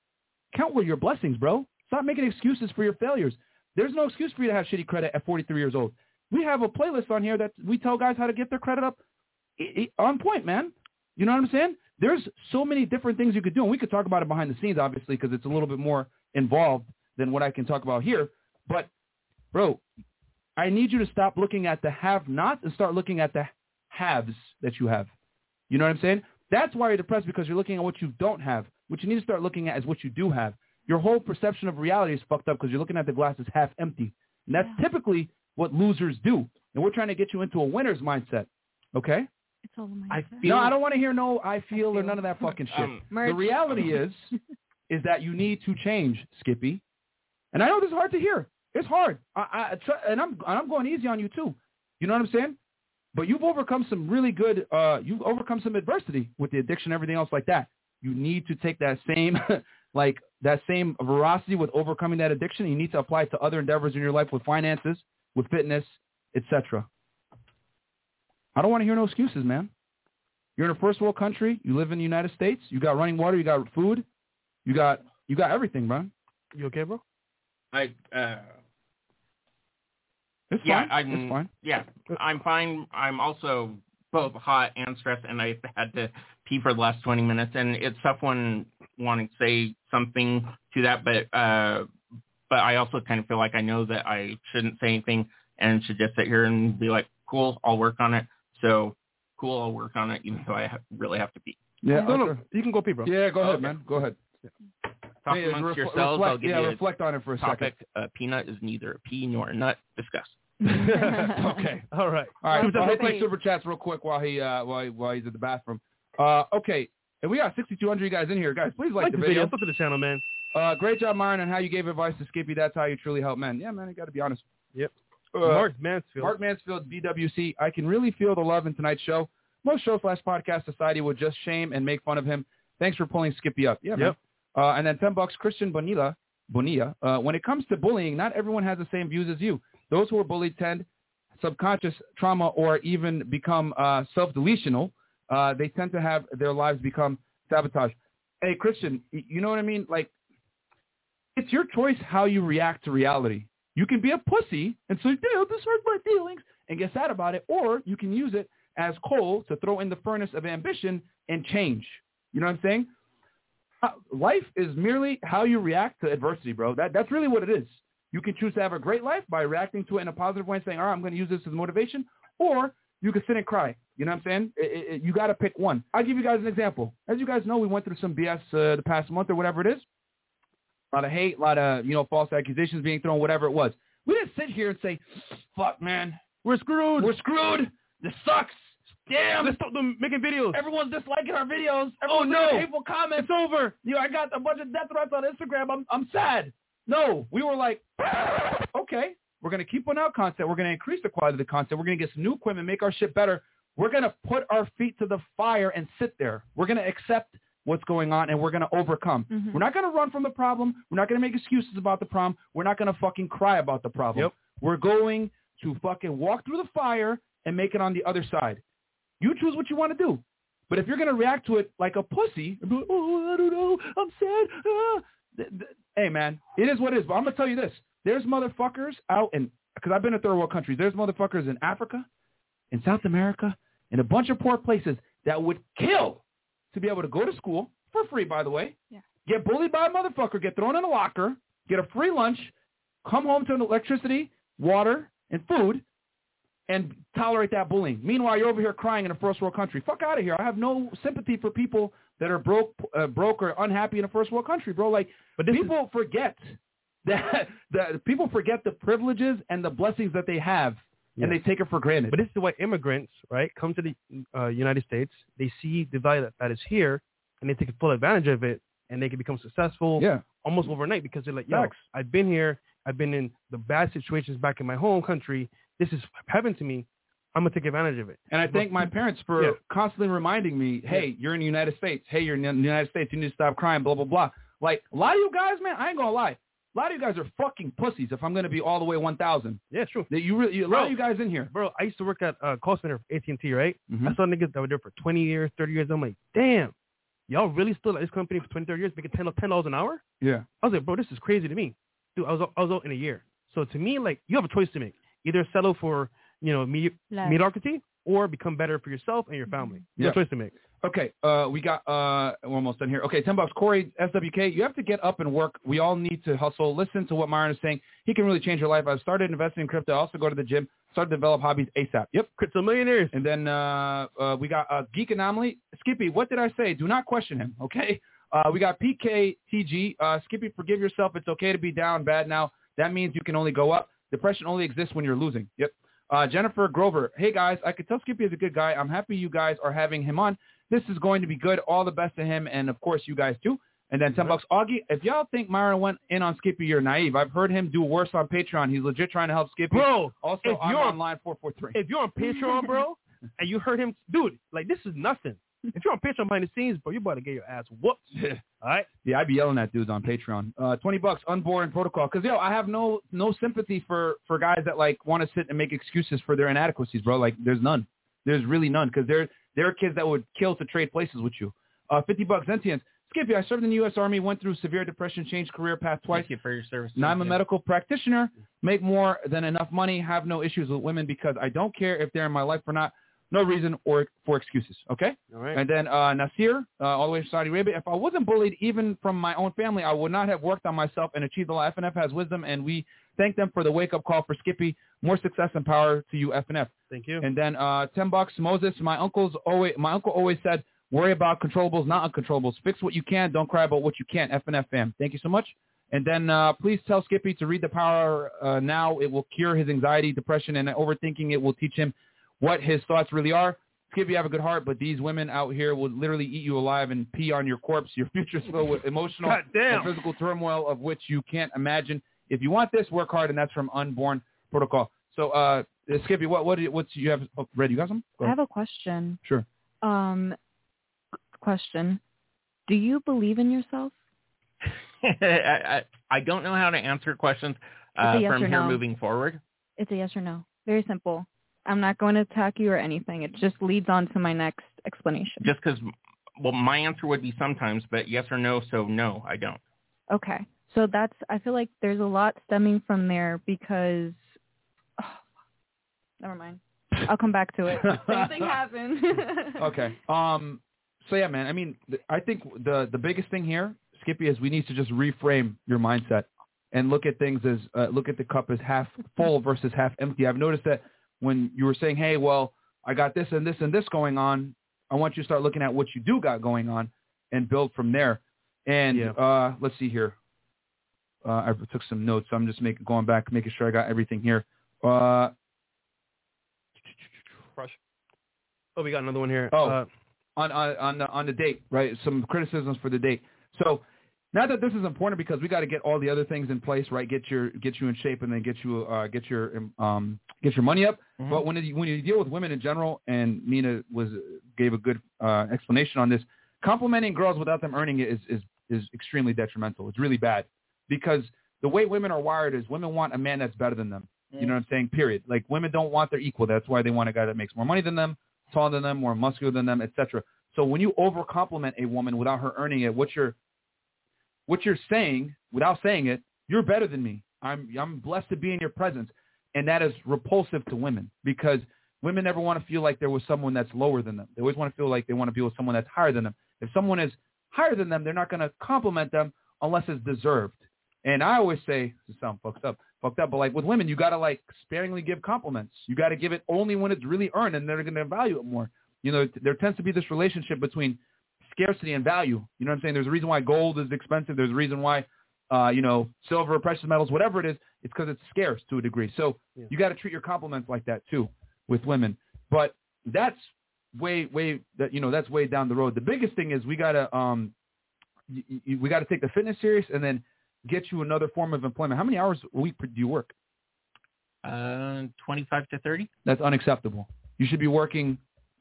Speaker 3: Count your blessings, bro. Stop making excuses for your failures. There's no excuse for you to have shitty credit at forty-three years old. We have a playlist on here that we tell guys how to get their credit up on point, man. You know what I'm saying? There's so many different things you could do, and we could talk about it behind the scenes, obviously, because it's a little bit more involved than what I can talk about here. But, bro, I need you to stop looking at the have-nots and start looking at the haves that you have. You know what I'm saying? That's why you're depressed, because you're looking at what you don't have. What you need to start looking at is what you do have. Your whole perception of reality is fucked up because you're looking at the glass as half empty. And that's yeah. typically what losers do. And we're trying to get you into a winner's mindset. Okay?
Speaker 6: It's all mindset.
Speaker 3: I feel, no, I don't want to hear no I feel, I feel. or none of that fucking shit. Um, the reality is, is that you need to change, Skippy. And I know this is hard to hear. It's hard. I, I try, and I'm and I'm going easy on you too. You know what I'm saying? But you've overcome some really good. Uh, you've overcome some adversity with the addiction, and everything else like that. You need to take that same, like that same veracity with overcoming that addiction. You need to apply it to other endeavors in your life with finances, with fitness, et cetera. I don't want to hear no excuses, man. You're in a first world country. You live in the United States. You got running water. You got food. You got you got everything, bro. You okay, bro?
Speaker 4: I. Uh...
Speaker 3: It's
Speaker 4: yeah,
Speaker 3: fine.
Speaker 4: I'm,
Speaker 3: it's fine.
Speaker 4: Yeah, I'm fine. I'm also both hot and stressed, and I had to pee for the last twenty minutes. And it's tough when wanting to say something to that, but uh, but I also kind of feel like I know that I shouldn't say anything and should just sit here and be like, cool, I'll work on it. So cool, I'll work on it, even though I ha- really have to pee.
Speaker 3: Yeah,
Speaker 1: no, no, you can go pee, bro.
Speaker 3: Yeah, go ahead,
Speaker 4: Okay.
Speaker 3: man. Go ahead.
Speaker 4: Talk
Speaker 3: Hey,
Speaker 4: amongst
Speaker 3: ref-
Speaker 4: yourselves.
Speaker 3: reflect-
Speaker 4: I'll give
Speaker 3: yeah,
Speaker 4: you a
Speaker 3: reflect on it for a
Speaker 4: topic. Uh, peanut is neither a pea nor a nut. Discuss.
Speaker 3: Okay.
Speaker 1: All right.
Speaker 3: All right.
Speaker 1: Super
Speaker 3: I'll hit
Speaker 1: chat,
Speaker 3: these super chats real quick while he uh while he, while he's at the bathroom. Uh, okay. And we got sixty-two hundred you guys in here, guys. Please like,
Speaker 1: Like
Speaker 3: the
Speaker 1: the
Speaker 3: video.
Speaker 1: video. Look at the channel, man.
Speaker 3: Uh, great job, Myron, on how you gave advice to Skippy. That's how you truly help men. Yeah, man. You got to be honest.
Speaker 1: Yep.
Speaker 3: Uh,
Speaker 1: Mark Mansfield.
Speaker 3: Mark Mansfield, B W C. I can really feel the love in tonight's show. Most show slash podcast society would just shame and make fun of him. Thanks for pulling Skippy up. Yeah, man.
Speaker 1: Yep.
Speaker 3: Uh, and then ten bucks, Christian Bonilla. Bonilla. Uh, when it comes to bullying, not everyone has the same views as you. Those who are bullied tend subconscious trauma or even become uh, self-deletional. Uh, they tend to have their lives become sabotage. Hey, Christian, you know what I mean? Like, it's your choice how you react to reality. You can be a pussy and say, damn, this hurt my feelings, and get sad about it, or you can use it as coal to throw in the furnace of ambition and change. You know what I'm saying? Uh, life is merely how you react to adversity, bro. That That's really what it is. You can choose to have a great life by reacting to it in a positive way and saying, all right, I'm going to use this as motivation, or you can sit and cry. You know what I'm saying? It, it, it, you got to pick one. I'll give you guys an example. As you guys know, we went through some B S uh, the past month or whatever it is. A lot of hate, a lot of, you know, false accusations being thrown, whatever it was. We didn't sit here and say, fuck, man, we're screwed. We're screwed. This sucks. Damn.
Speaker 1: Let's stop them making videos.
Speaker 3: Everyone's disliking our videos.
Speaker 1: Oh,
Speaker 3: Everyone's
Speaker 1: no.
Speaker 3: making hateful comments. It's over. You know, I got a bunch of death threats on Instagram. I'm, I'm sad. No, we were like, okay, we're going to keep putting out content. We're going to increase the quality of the content. We're going to get some new equipment, make our shit better. We're going to put our feet to the fire and sit there. We're going to accept what's going on, and we're going to overcome.
Speaker 1: Mm-hmm.
Speaker 3: We're not going to run from the problem. We're not going to make excuses about the problem. We're not going to fucking cry about the problem.
Speaker 1: Yep.
Speaker 3: We're going to fucking walk through the fire and make it on the other side. You choose what you want to do. But if you're going to react to it like a pussy, and be like, oh, I don't know, I'm sad. Ah. Th- th- hey, man, it is what it is. But I'm going to tell you this. There's motherfuckers out in, because I've been in third world countries, there's motherfuckers in Africa, in South America, in a bunch of poor places that would kill to be able to go to school, for free, by the way,
Speaker 6: Yeah.
Speaker 3: get bullied by a motherfucker, get thrown in a locker, get a free lunch, come home to electricity, water, and food, and tolerate that bullying. Meanwhile, you're over here crying in a first world country. Fuck out of here. I have no sympathy for people that are broke, uh, broke or unhappy in a first world country, bro. Like, but people is- forget that the people forget the privileges and the blessings that they have,
Speaker 1: Yeah.
Speaker 3: and they take it for granted.
Speaker 1: But this is why immigrants, right, come to the uh, United States. They see the value that, that is here, and they take full advantage of it, and they can become successful
Speaker 3: yeah.
Speaker 1: almost overnight because they're like, yo,
Speaker 3: Facts.
Speaker 1: I've been here. I've been in the bad situations back in my home country. This is heaven to me. I'm going to take advantage of it.
Speaker 3: And I thank my parents for
Speaker 1: Yeah.
Speaker 3: constantly reminding me, hey, yeah. you're in the United States. Hey, you're in the United States. You need to stop crying, blah, blah, blah. Like, a lot of you guys, man, I ain't going to lie. A lot of you guys are fucking pussies if I'm going to be all the way one thousand.
Speaker 1: Yeah, it's true.
Speaker 3: That you really, you, a
Speaker 1: Bro,
Speaker 3: lot of you guys in here.
Speaker 1: Bro, I used to work at a uh, call center for A T and T, right?
Speaker 3: Mhm.
Speaker 1: I saw niggas that were there for twenty years, thirty years. I'm like, damn, y'all really still at this company for twenty, thirty years making ten dollars an hour?
Speaker 3: Yeah.
Speaker 1: I was like, bro, this is crazy to me. Dude, I was I was out in a year. So to me, like, you have a choice to make. Either settle for, you know, medi-
Speaker 6: Less.
Speaker 1: mediocrity or become better for yourself and your family. You have
Speaker 3: Yeah.
Speaker 1: a choice to make.
Speaker 3: Okay, uh, we got, uh, we're almost done here. Okay, ten bucks. Corey, S W K, you have to get up and work. We all need to hustle. Listen to what Myron is saying. He can really change your life. I've started investing in crypto. I also go to the gym, started to develop hobbies ASAP. Yep.
Speaker 1: Crypto millionaires.
Speaker 3: And then uh, uh, we got uh, Geek Anomaly. Skippy, what did I say? Do not question him, okay? Uh, we got P K T G. Uh, Skippy, forgive yourself. It's okay to be down bad now. That means you can only go up. Depression only exists when you're losing. Yep. Uh, Jennifer Grover. Hey, guys, I could tell Skippy is a good guy. I'm happy you guys are having him on. This is going to be good. All the best to him, and, of course, you guys too. And then ten bucks. Augie, if y'all think Myron went in on Skippy, you're naive. I've heard him do worse on Patreon. He's legit trying to help Skippy.
Speaker 1: Bro,
Speaker 3: also,
Speaker 1: if
Speaker 3: I'm
Speaker 1: you're
Speaker 3: on line four four three.
Speaker 1: If you're on Patreon, bro, and you heard him, dude, like, this is nothing. If you're on Patreon behind the scenes, bro, you're about to get your ass whooped. All right?
Speaker 3: Yeah, I'd be yelling at dudes on Patreon. Uh, twenty bucks, unborn protocol. Because, yo, I have no no sympathy for, for guys that, like, want to sit and make excuses for their inadequacies, bro. Like, there's none. There's really none. Because there, there are kids that would kill to trade places with you. Uh, fifty bucks, Sentience. Skippy, I served in the U S Army, went through severe depression, changed career path twice.
Speaker 4: Thank you for your service.
Speaker 3: Now I'm a medical practitioner, make more than enough money, have no issues with women because I don't care if they're in my life or not. no reason or for excuses. Okay.
Speaker 1: All right.
Speaker 3: And then uh, Nasir, uh, all the way from Saudi Arabia. If I wasn't bullied even from my own family, I would not have worked on myself and achieved a lot. F N F has wisdom, and we thank them for the wake-up call for Skippy. More success and power to you, F N F.
Speaker 1: Thank you.
Speaker 3: And then uh, ten bucks, Moses. My uncle's always my uncle always said, worry about controllables, not uncontrollables. Fix what you can. Don't cry about what you can't. F N F fam. Thank you so much. And then uh, please tell Skippy to read The Power uh, now. It will cure his anxiety, depression, and overthinking. It will teach him what his thoughts really are. Skippy, you have a good heart, but these women out here will literally eat you alive and pee on your corpse. Your future's filled with emotional and physical turmoil of which you can't imagine. If you want this, work hard, and that's from Unborn Protocol. So, uh, Skippy, what what what's you have? Oh, Red, you got some?
Speaker 2: I have a question.
Speaker 3: Sure.
Speaker 2: Um, question: do you believe in yourself?
Speaker 4: I, I, I don't know how to answer questions uh,
Speaker 2: yes
Speaker 4: from
Speaker 2: or
Speaker 4: here
Speaker 2: no.
Speaker 4: moving forward.
Speaker 2: It's a yes or no. Very simple. I'm not going to attack you or anything. It just leads on to my next explanation.
Speaker 4: Just because, well, my answer would be sometimes, but yes or no, so no, I don't.
Speaker 2: Okay. So that's, I feel like there's a lot stemming from there because, oh, never mind. I'll come back to it. Same thing happened.
Speaker 3: Okay. Um. So, yeah, man, I mean, th- I think the, the biggest thing here, Skippy, is we need to just reframe your mindset and look at things as, uh, look at the cup as half full versus half empty. I've noticed that when you were saying, hey, well, I got this and this and this going on, I want you to start looking at what you do got going on and build from there. And yeah. uh, let's see here. Uh, I took some notes, so I'm just making going back, making sure I got everything here. Uh,
Speaker 1: oh, we got another one here.
Speaker 3: Oh,
Speaker 1: uh,
Speaker 3: on on on the, on the date, right? Some criticisms for the date. So now that this is important because we got to get all the other things in place, right? Get your get you in shape and then get you uh, get your um get your money up. Mm-hmm. But when you, when you deal with women in general, and Nina was gave a good uh, explanation on this, complimenting girls without them earning it is is is extremely detrimental. It's really bad because the way women are wired is women want a man that's better than them. Mm-hmm. You know what I'm saying? Period. Like women don't want their equal. That's why they want a guy that makes more money than them, taller than them, more muscular than them, et cetera. So when you over compliment a woman without her earning it, what you're what you're saying, without saying it, you're better than me. I'm I'm blessed to be in your presence. And that is repulsive to women because women never want to feel like there was someone that's lower than them. They always want to feel like they want to be with someone that's higher than them. If someone is higher than them, they're not going to compliment them unless it's deserved. And I always say, this sounds fucked up, fucked up, but like with women, you got to like sparingly give compliments. You got to give it only when it's really earned and they're going to value it more. You know, there tends to be this relationship between scarcity and value. You know what I'm saying? There's a reason why gold is expensive. There's a reason why, uh, you know, silver, precious metals, whatever it is, it's because it's scarce to a degree. So yeah. You got to treat your compliments like that too with women. But that's way, way, that you know, that's way down the road. The biggest thing is we got to, um, y- y- we got to take the fitness serious and then get you another form of employment. How many hours a week do you work?
Speaker 4: Uh, twenty-five to thirty.
Speaker 3: That's unacceptable. You should be working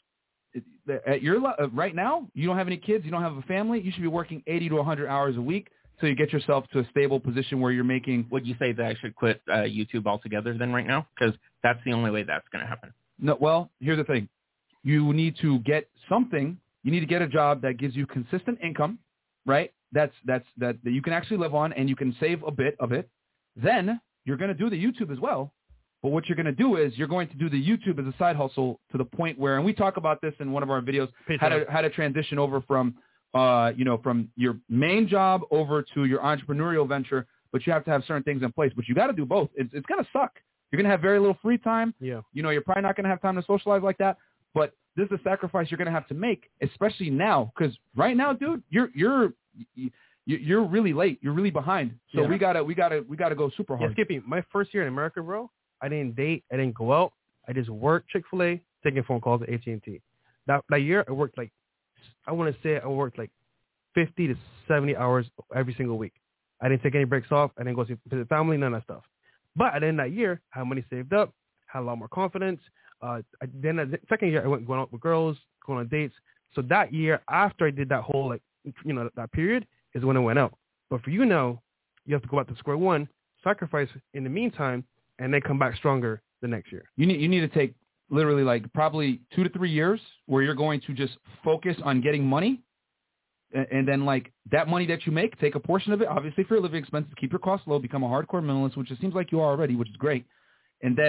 Speaker 3: at your right now. You don't have any kids. You don't have a family. You should be working eighty to one hundred hours a week so you get yourself to a stable position where you're making.
Speaker 4: Would you say that I should quit uh, YouTube altogether then right now? Because that's the only way that's going to happen.
Speaker 3: No. Well, here's the thing. You need to get something. You need to get a job that gives you consistent income, right? That's that's that, that you can actually live on and you can save a bit of it. Then you're going to do the YouTube as well. But what you're going to do is you're going to do the YouTube as a side hustle to the point where, and we talk about this in one of our videos, how to how to transition over from, uh, you know, from your main job over to your entrepreneurial venture. But you have to have certain things in place. But you got to do both. It's it's going to suck. You're going to have very little free time.
Speaker 1: Yeah.
Speaker 3: You know, you're probably not going to have time to socialize like that. But this is a sacrifice you're going to have to make, especially now, because right now, dude, you're you're you're really late. You're really behind. So
Speaker 1: yeah.
Speaker 3: we gotta we gotta we gotta go super hard.
Speaker 1: Yeah, Skippy, my first year in America, bro. I didn't date. I didn't go out. I just worked Chick-fil-A, taking phone calls at A T and T. That that year, I worked like, I want to say I worked like fifty to seventy hours every single week. I didn't take any breaks off. I didn't go see visit family, none of that stuff. But at the end of that year, I had money saved up, had a lot more confidence. Uh, I, then the second year, I went going out with girls, going on dates. So that year, after I did that whole like, you know, that period is when I went out. But for you now, you have to go back to square one, sacrifice in the meantime, and then come back stronger the next year.
Speaker 3: You need you need to take literally like probably two to three years where you're going to just focus on getting money, and, and then like that money that you make, take a portion of it, obviously for your living expenses, keep your costs low, become a hardcore minimalist, which it seems like you are already, which is great, and then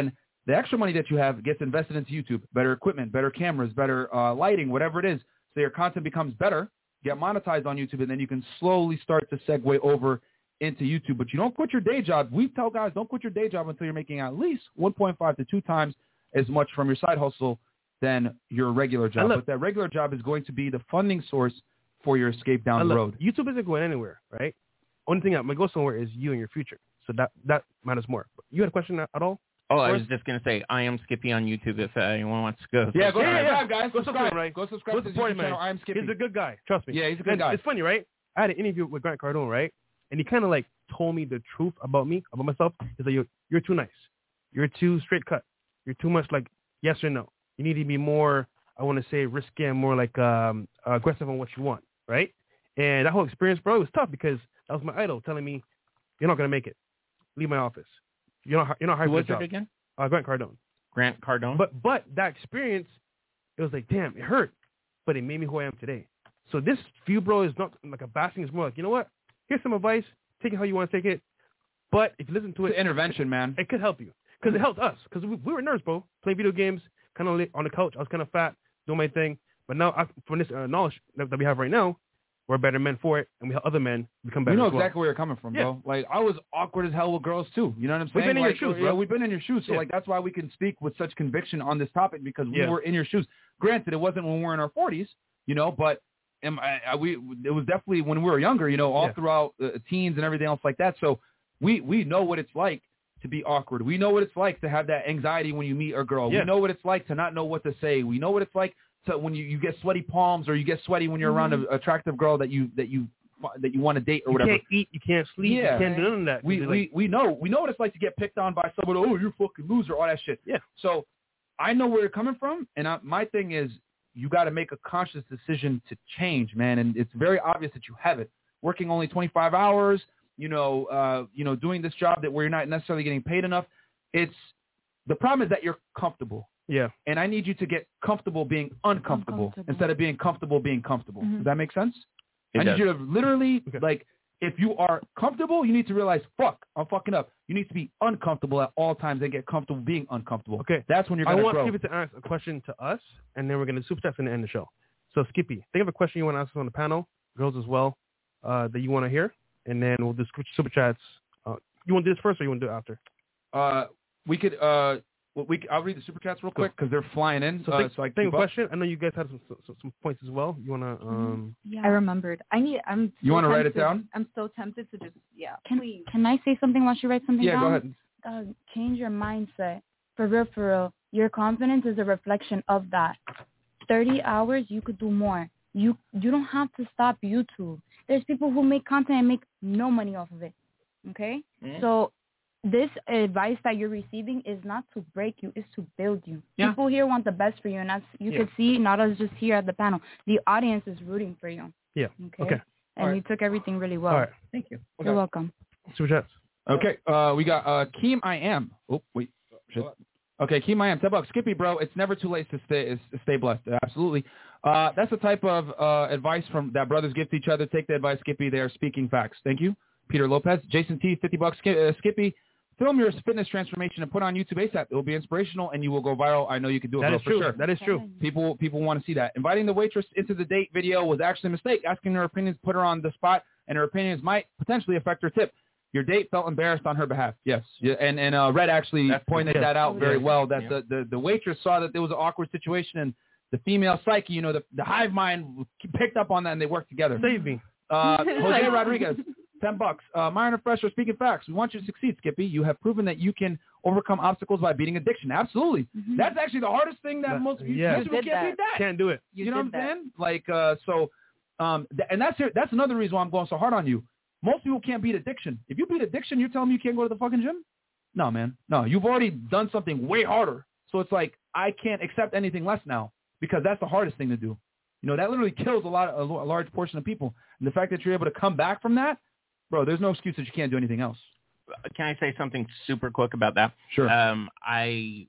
Speaker 3: The extra money that you have gets invested into YouTube, better equipment, better cameras, better uh, lighting, whatever it is. So your content becomes better, get monetized on YouTube, and then you can slowly start to segue over into YouTube. But you don't quit your day job. We tell guys, don't quit your day job until you're making at least one point five to two times as much from your side hustle than your regular job.
Speaker 1: Look,
Speaker 3: but that regular job is going to be the funding source for your escape down the
Speaker 1: look,
Speaker 3: road.
Speaker 1: YouTube isn't going anywhere, right? Only thing that might go somewhere is you and your future. So that that matters more. You had a question at all?
Speaker 4: Oh, I was just going to say, I am Skippy on YouTube if uh, anyone wants to go.
Speaker 3: Yeah, go
Speaker 1: Yeah, yeah,
Speaker 3: subscribe, guys.
Speaker 1: Go
Speaker 3: subscribe.
Speaker 1: subscribe, right?
Speaker 3: Go subscribe
Speaker 1: Go
Speaker 3: to his
Speaker 1: support
Speaker 3: YouTube
Speaker 1: him, man.
Speaker 3: channel. I'm Skippy.
Speaker 1: He's a good guy. Trust me.
Speaker 3: Yeah, he's a good
Speaker 1: And
Speaker 3: guy.
Speaker 1: It's funny, right? I had an interview with Grant Cardone, right? And he kind of like told me the truth about me, about myself. He's like, you're, you're too nice. You're too straight cut. You're too much like yes or no. You need to be more, I want to say, risky and more like um, aggressive on what you want, right? And that whole experience, bro, it was tough because that was my idol telling me, you're not going to make it. Leave my office. You're not, you're not hired
Speaker 4: Who
Speaker 1: for
Speaker 4: was
Speaker 1: the job.
Speaker 4: it again?
Speaker 1: Uh, Grant Cardone.
Speaker 4: Grant Cardone?
Speaker 1: But but that experience, it was like, damn, it hurt, but it made me who I am today. So this view, bro, is not like a bashing. It's more like, you know what? Here's some advice. Take it how you want to take it. But if you listen to it,
Speaker 3: It's an intervention, man.
Speaker 1: it could help you because it helped us. Because we, we were nerds, bro, playing video games, kind of on the couch. I was kind of fat, doing my thing. But now, I, from this uh, knowledge that, that we have right now, we're better men for it, and we help other men become better.
Speaker 3: You know
Speaker 1: as well.
Speaker 3: exactly where you're coming from,
Speaker 1: Yeah.
Speaker 3: bro. Like, I was awkward as hell with girls, too. You know what I'm saying?
Speaker 1: We've been in
Speaker 3: like,
Speaker 1: your shoes,
Speaker 3: yeah,
Speaker 1: bro.
Speaker 3: we've been in your shoes. So,
Speaker 1: Yeah.
Speaker 3: like, that's why we can speak with such conviction on this topic because we
Speaker 1: Yeah.
Speaker 3: were in your shoes. Granted, it wasn't when we were in our forties, you know, but am I, I, we it was definitely when we were younger, you know, all
Speaker 1: Yeah.
Speaker 3: throughout uh, teens and everything else like that. So we, we know what it's like to be awkward. We know what it's like to have that anxiety when you meet a girl.
Speaker 1: Yeah.
Speaker 3: We know what it's like to not know what to say. We know what it's like to when you, you get sweaty palms or you get sweaty when you're
Speaker 1: Mm-hmm.
Speaker 3: around an attractive girl that you that you that you want to date or
Speaker 1: You
Speaker 3: whatever.
Speaker 1: can't eat, you can't sleep,
Speaker 3: Yeah.
Speaker 1: you can't do none of that.
Speaker 3: We,
Speaker 1: It's
Speaker 3: we
Speaker 1: like,
Speaker 3: we know we know what it's like to get picked on by someone. Oh, you're a fucking loser, all that shit.
Speaker 1: Yeah.
Speaker 3: So I know where you're coming from, and I, my thing is you got to make a conscious decision to change, man. And it's very obvious that you have it. Working only twenty-five hours, you know, uh, you know, doing this job that where you're not necessarily getting paid enough. It's the problem is that you're comfortable.
Speaker 1: yeah.
Speaker 3: And I need you to get comfortable being uncomfortable,
Speaker 6: Uncomfortable.
Speaker 3: instead of being comfortable being comfortable.
Speaker 6: Mhm.
Speaker 3: Does that make sense?
Speaker 4: It
Speaker 3: I
Speaker 4: does.
Speaker 3: need you to literally,
Speaker 1: Okay.
Speaker 3: like, if you are comfortable, you need to realize, fuck, I'm fucking up. You need to be uncomfortable at all times and get comfortable being uncomfortable.
Speaker 1: Okay.
Speaker 3: That's when you're
Speaker 1: I
Speaker 3: going to
Speaker 1: want
Speaker 3: grow.
Speaker 1: Skippy to ask a question to us, and then we're going to super chat and end the show. So, Skippy, think of a question you want to ask us on the panel, girls as well, uh, that you want to hear, and then we'll do super chats. Uh, you want to do this first, or you want to do it after?
Speaker 3: Uh, we could, uh, well, we, I'll read the super chats real quick because they're flying in.
Speaker 1: So,
Speaker 3: uh,
Speaker 1: think,
Speaker 3: so I can
Speaker 1: think
Speaker 3: keep
Speaker 1: of a
Speaker 3: up.
Speaker 1: question. I know you guys had some some, some points as well. You want to? Um,
Speaker 6: Yeah.
Speaker 2: I remembered. I need. I'm.
Speaker 3: You
Speaker 2: so
Speaker 3: wanna write it
Speaker 2: tempted-
Speaker 3: down?
Speaker 2: I'm so tempted to just. Yeah.
Speaker 6: Can,
Speaker 2: please.
Speaker 6: can I say something while she writes something
Speaker 3: Yeah,
Speaker 6: down?
Speaker 3: go ahead.
Speaker 6: Uh, change your mindset. For real, for real. Your confidence is a reflection of that. thirty hours, you could do more. You you don't have to stop YouTube. There's people who make content and make no money off of it. Okay?
Speaker 4: Mm.
Speaker 6: So this advice that you're receiving is not to break you, it's to build you.
Speaker 4: Yeah.
Speaker 6: People here want the best for you, and that's you
Speaker 1: Yeah.
Speaker 6: could see not us just here at the panel. The audience is rooting for you.
Speaker 1: yeah.
Speaker 6: Okay.
Speaker 1: Okay.
Speaker 6: And
Speaker 3: All right.
Speaker 6: you took everything really well.
Speaker 1: All right.
Speaker 4: Thank you.
Speaker 6: You're welcome.
Speaker 1: Super chats.
Speaker 3: Okay, uh, we got uh, Keem I Am. Oh, wait. Shit. Okay, Keem I Am. ten bucks. Skippy, bro, it's never too late to stay is, to stay blessed. Absolutely. Uh, that's the type of uh, advice from that brothers give to each other. Take the advice, Skippy. They are speaking facts. Thank you. Peter Lopez. Jason T, fifty bucks. Sk- uh, Skippy, film your fitness transformation and put on YouTube ASAP. It will be inspirational and you will go viral. I know you can do it,
Speaker 1: That
Speaker 3: bro,
Speaker 1: is
Speaker 3: for
Speaker 1: true.
Speaker 3: sure.
Speaker 1: That is true.
Speaker 3: People people want to see that. Inviting the waitress into the date video was actually a mistake. Asking her opinions put her on the spot, and her opinions might potentially affect her tip. Your date felt embarrassed on her behalf. Yes. Yeah, and and uh, Red actually
Speaker 4: That's
Speaker 3: pointed
Speaker 4: good.
Speaker 3: that out very
Speaker 4: Yeah.
Speaker 3: well, that
Speaker 4: Yeah.
Speaker 3: the, the, the waitress saw that there was an awkward situation, and the female psyche, you know, the, the hive mind picked up on that, and they worked together.
Speaker 1: Save me.
Speaker 3: Uh, Jose Rodriguez, ten bucks. Uh, Myron and Fresh are speaking facts. We want you to succeed, Skippy. You have proven that you can overcome obstacles by beating addiction. Absolutely.
Speaker 6: Mhm.
Speaker 3: That's actually the hardest thing that
Speaker 1: That-
Speaker 3: most
Speaker 1: yeah.
Speaker 3: most people
Speaker 2: You did
Speaker 3: can't beat that.
Speaker 1: Can't do it.
Speaker 3: You,
Speaker 2: You
Speaker 3: know
Speaker 2: did
Speaker 3: what I'm
Speaker 2: that.
Speaker 3: saying? Like, uh, so, um, th- and that's that's another reason why I'm going so hard on you. Most people can't beat addiction. If you beat addiction, you're telling me you can't go to the fucking gym? No, man. No, you've already done something way harder. So it's like I can't accept anything less now because that's the hardest thing to do. You know, that literally kills a lot, of, a large portion of people. And the fact that you're able to come back from that, bro, there's no excuse that you can't do anything else.
Speaker 4: Can I say something super quick about that?
Speaker 3: Sure.
Speaker 4: Um, I,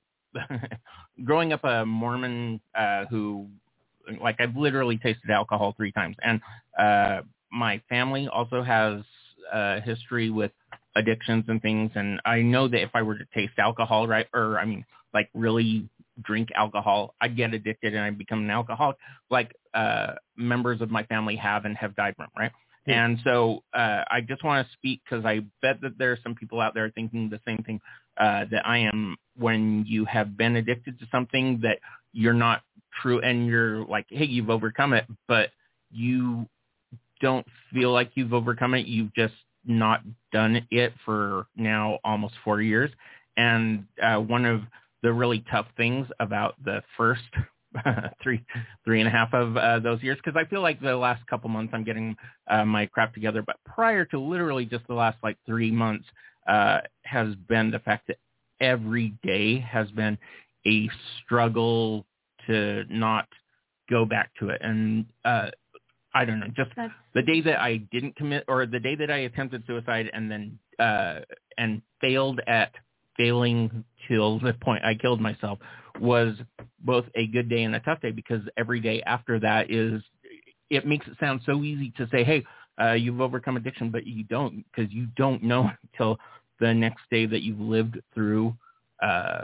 Speaker 4: growing up a Mormon uh, who, like, I've literally tasted alcohol three times. And uh, my family also has a history with addictions and things. And I know that if I were to taste alcohol, right, or I mean, like really drink alcohol, I'd get addicted and I'd become an alcoholic, like uh, members of my family have and have died from, right? Yeah. And so uh, I just want to speak because I bet that there are some people out there thinking the same thing uh, that I am. When you have been addicted to something that you're not true and you're like, hey, you've overcome it, but you don't feel like you've overcome it. You've just not done it for now almost four years. And uh, one of the really tough things about the first three, three and a half of uh, those years, because I feel like the last couple months I'm getting uh, my crap together, but prior to literally just the last like three months uh, has been the fact that every day has been a struggle to not go back to it. And uh, I don't know, just That's... the day that I didn't commit, or the day that I attempted suicide and then uh, and failed at failing till the point I killed myself was both a good day and a tough day, because every day after that is, it makes it sound so easy to say, hey, uh, you've overcome addiction, but you don't, because you don't know until the next day that you've lived through uh,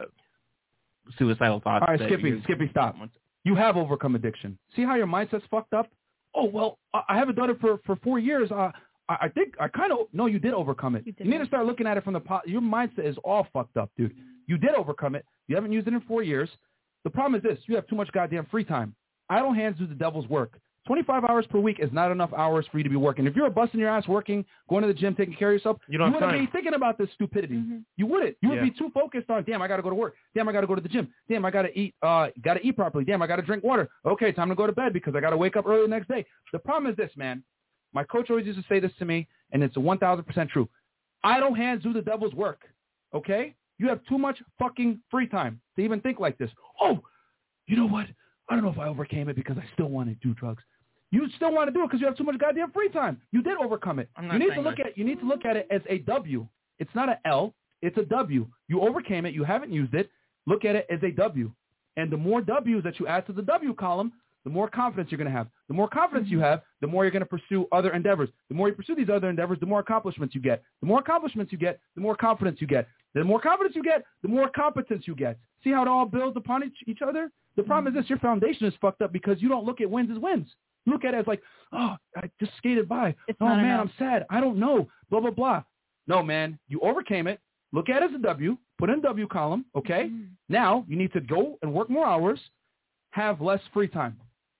Speaker 4: suicidal thoughts.
Speaker 3: All right, Skippy, Skippy, stop. You have overcome addiction. See how your mindset's fucked up? Oh, well, I haven't done it for, for four years. Uh, I, I think I kind of, no, you did overcome it. You, you need to start looking at it from the, po- your mindset is all fucked up, dude. You did overcome it. You haven't used it in four years. The problem is this, you have too much goddamn free time. Idle hands do the devil's work. twenty-five hours per week is not enough hours for you to be working. If you're busting your ass working, going to the gym, taking care of yourself, you, don't you wouldn't be thinking about this stupidity. Mm-hmm. You wouldn't. You would yeah. be too focused on, damn, I got to go to work. Damn, I got to go to the gym. Damn, I got to eat uh, got to eat properly. Damn, I got to drink water. Okay, time to go to bed because I got to wake up early the next day. The problem is this, man. My coach always used to say this to me, and it's one thousand percent true. Idle hands do the devil's work, okay? You have too much fucking free time to even think like this. Oh, you know what? I don't know if I overcame it because I still want to do drugs. You still want to do it because you have too much goddamn free time. You did overcome it. You need to look that. at you need to look at it as a W. It's not an L. It's a W. You overcame it. You haven't used it. Look at it as a W. And the more W's that you add to the W column, the more confidence you're going to have. The more confidence you have, the more you're going to pursue other endeavors. The more you pursue these other endeavors, the more accomplishments you get. The more accomplishments you get, the more confidence you get. The more confidence you get, the more competence you get. See how it all builds upon each, each other? The problem is this, your foundation is fucked up because you don't look at wins as wins. You look at it as like, oh, I just skated by. It's oh, man, enough. I'm sad. I don't know. Blah, blah, blah. No, man, you overcame it. Look at it as a W. Put in a W column, okay? Mm-hmm. Now you need to go and work more hours, have less free time.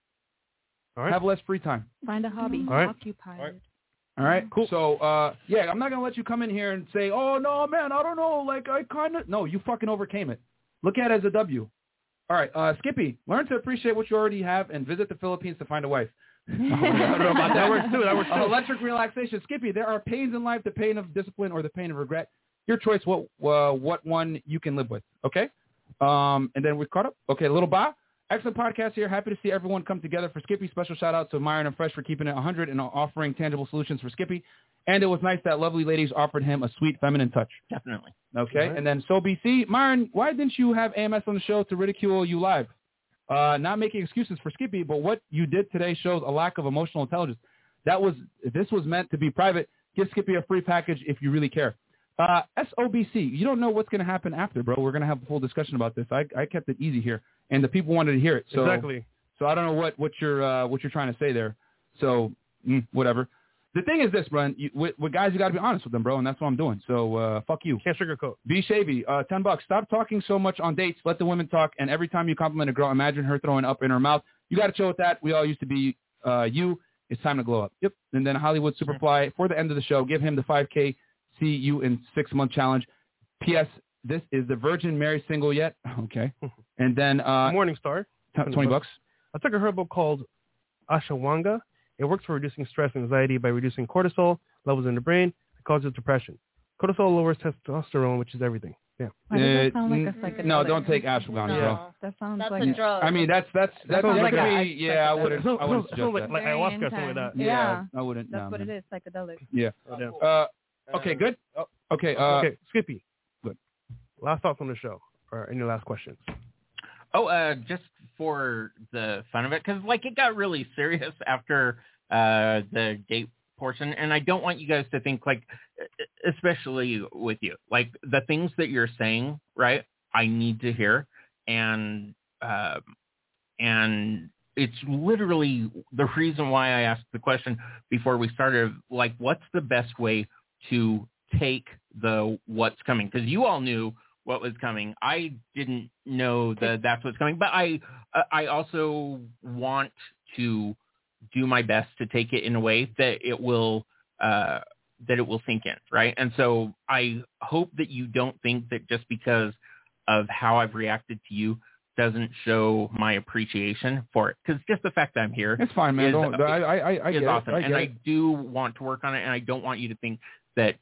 Speaker 3: All right. Have less free time.
Speaker 2: Find a hobby.
Speaker 3: All right.
Speaker 2: Occupied.
Speaker 3: All right. All right, cool. So, uh, yeah, I'm not going to let you come in here and say, oh, no, man, I don't know. Like, I kind of – no, you fucking overcame it. Look at it as a W. All right, uh, Skippy, learn to appreciate what you already have and visit the Philippines to find a wife. I don't know about that. That works too. That works too. Uh, electric relaxation. Skippy, there are pains in life, the pain of discipline or the pain of regret. Your choice what uh, what one you can live with, okay? Um, and then we're caught up. Okay, Little Ba. Excellent podcast here. Happy to see everyone come together for Skippy. Special shout out to Myron and Fresh for keeping it one hundred and offering tangible solutions for Skippy. And it was nice that lovely ladies offered him a sweet feminine touch.
Speaker 4: Definitely.
Speaker 3: Okay. Right. And then So B C, Myron, why didn't you have A M S on the show to ridicule you live? Uh, not making excuses for Skippy, but what you did today shows a lack of emotional intelligence. That was, this was meant to be private. Give Skippy a free package if you really care. Uh, S O B C, you don't know what's going to happen after, bro. We're going to have a full discussion about this. I, I kept it easy here, and the people wanted to hear it. So,
Speaker 1: exactly.
Speaker 3: So I don't know what, what you're uh, what you're trying to say there. So mm, whatever. The thing is this, bro. You, with, with guys, you got to be honest with them, bro, and that's what I'm doing. So uh, fuck you.
Speaker 1: Can't sugarcoat.
Speaker 3: B Shavy, uh, ten bucks. Stop talking so much on dates. Let the women talk. And every time you compliment a girl, imagine her throwing up in her mouth. You got to chill with that. We all used to be uh, you. It's time to glow up. Yep. And then Hollywood Superfly for the end of the show. Give him the five K. See you in six month challenge. P S. This is the Virgin Mary single yet? Okay. And then uh,
Speaker 1: Morningstar.
Speaker 3: twenty bucks.
Speaker 1: I took a herbal called ashwagandha. It works for reducing stress and anxiety by reducing cortisol levels in the brain. It causes depression. Cortisol lowers testosterone, which is everything. Yeah.
Speaker 2: Why does that sound like a psychedelic?
Speaker 3: No, don't take ashwagandha,
Speaker 7: no,
Speaker 3: bro.
Speaker 2: That sounds
Speaker 7: that's
Speaker 2: like
Speaker 7: a drug.
Speaker 3: I mean, that's that's that's
Speaker 1: that
Speaker 3: like
Speaker 1: like
Speaker 3: me. Yeah, I wouldn't. I wouldn't suggest
Speaker 1: like,
Speaker 3: that.
Speaker 1: like ayahuasca or something like that.
Speaker 3: Yeah,
Speaker 2: yeah.
Speaker 3: I wouldn't.
Speaker 2: That's
Speaker 3: no,
Speaker 2: what
Speaker 3: man.
Speaker 2: it is, psychedelic.
Speaker 3: Yeah.
Speaker 1: Oh, damn.
Speaker 3: Uh, okay, good. Okay. Uh,
Speaker 1: okay, Skippy.
Speaker 3: Good.
Speaker 1: Last thoughts on the show, or any last questions?
Speaker 4: Oh, uh, just for the fun of it, because like it got really serious after uh, the date portion, and I don't want you guys to think like, especially with you, like the things that you're saying, right? I need to hear. And uh, and it's literally the reason why I asked the question before we started, like, what's the best way to take the what's coming? Because you all knew what was coming. I didn't know that that's what's coming, but I I also want to do my best to take it in a way that it will uh, that it will sink in, right? And so I hope that you don't think that just because of how I've reacted to you doesn't show my appreciation for it, because just the fact that I'm here,
Speaker 3: it's fine, man.
Speaker 4: Is,
Speaker 3: Don't, I, I, I, I
Speaker 4: is
Speaker 3: get
Speaker 4: awesome,
Speaker 3: it. I
Speaker 4: and
Speaker 3: get
Speaker 4: I
Speaker 3: it.
Speaker 4: do want to work on it, and I don't want you to think that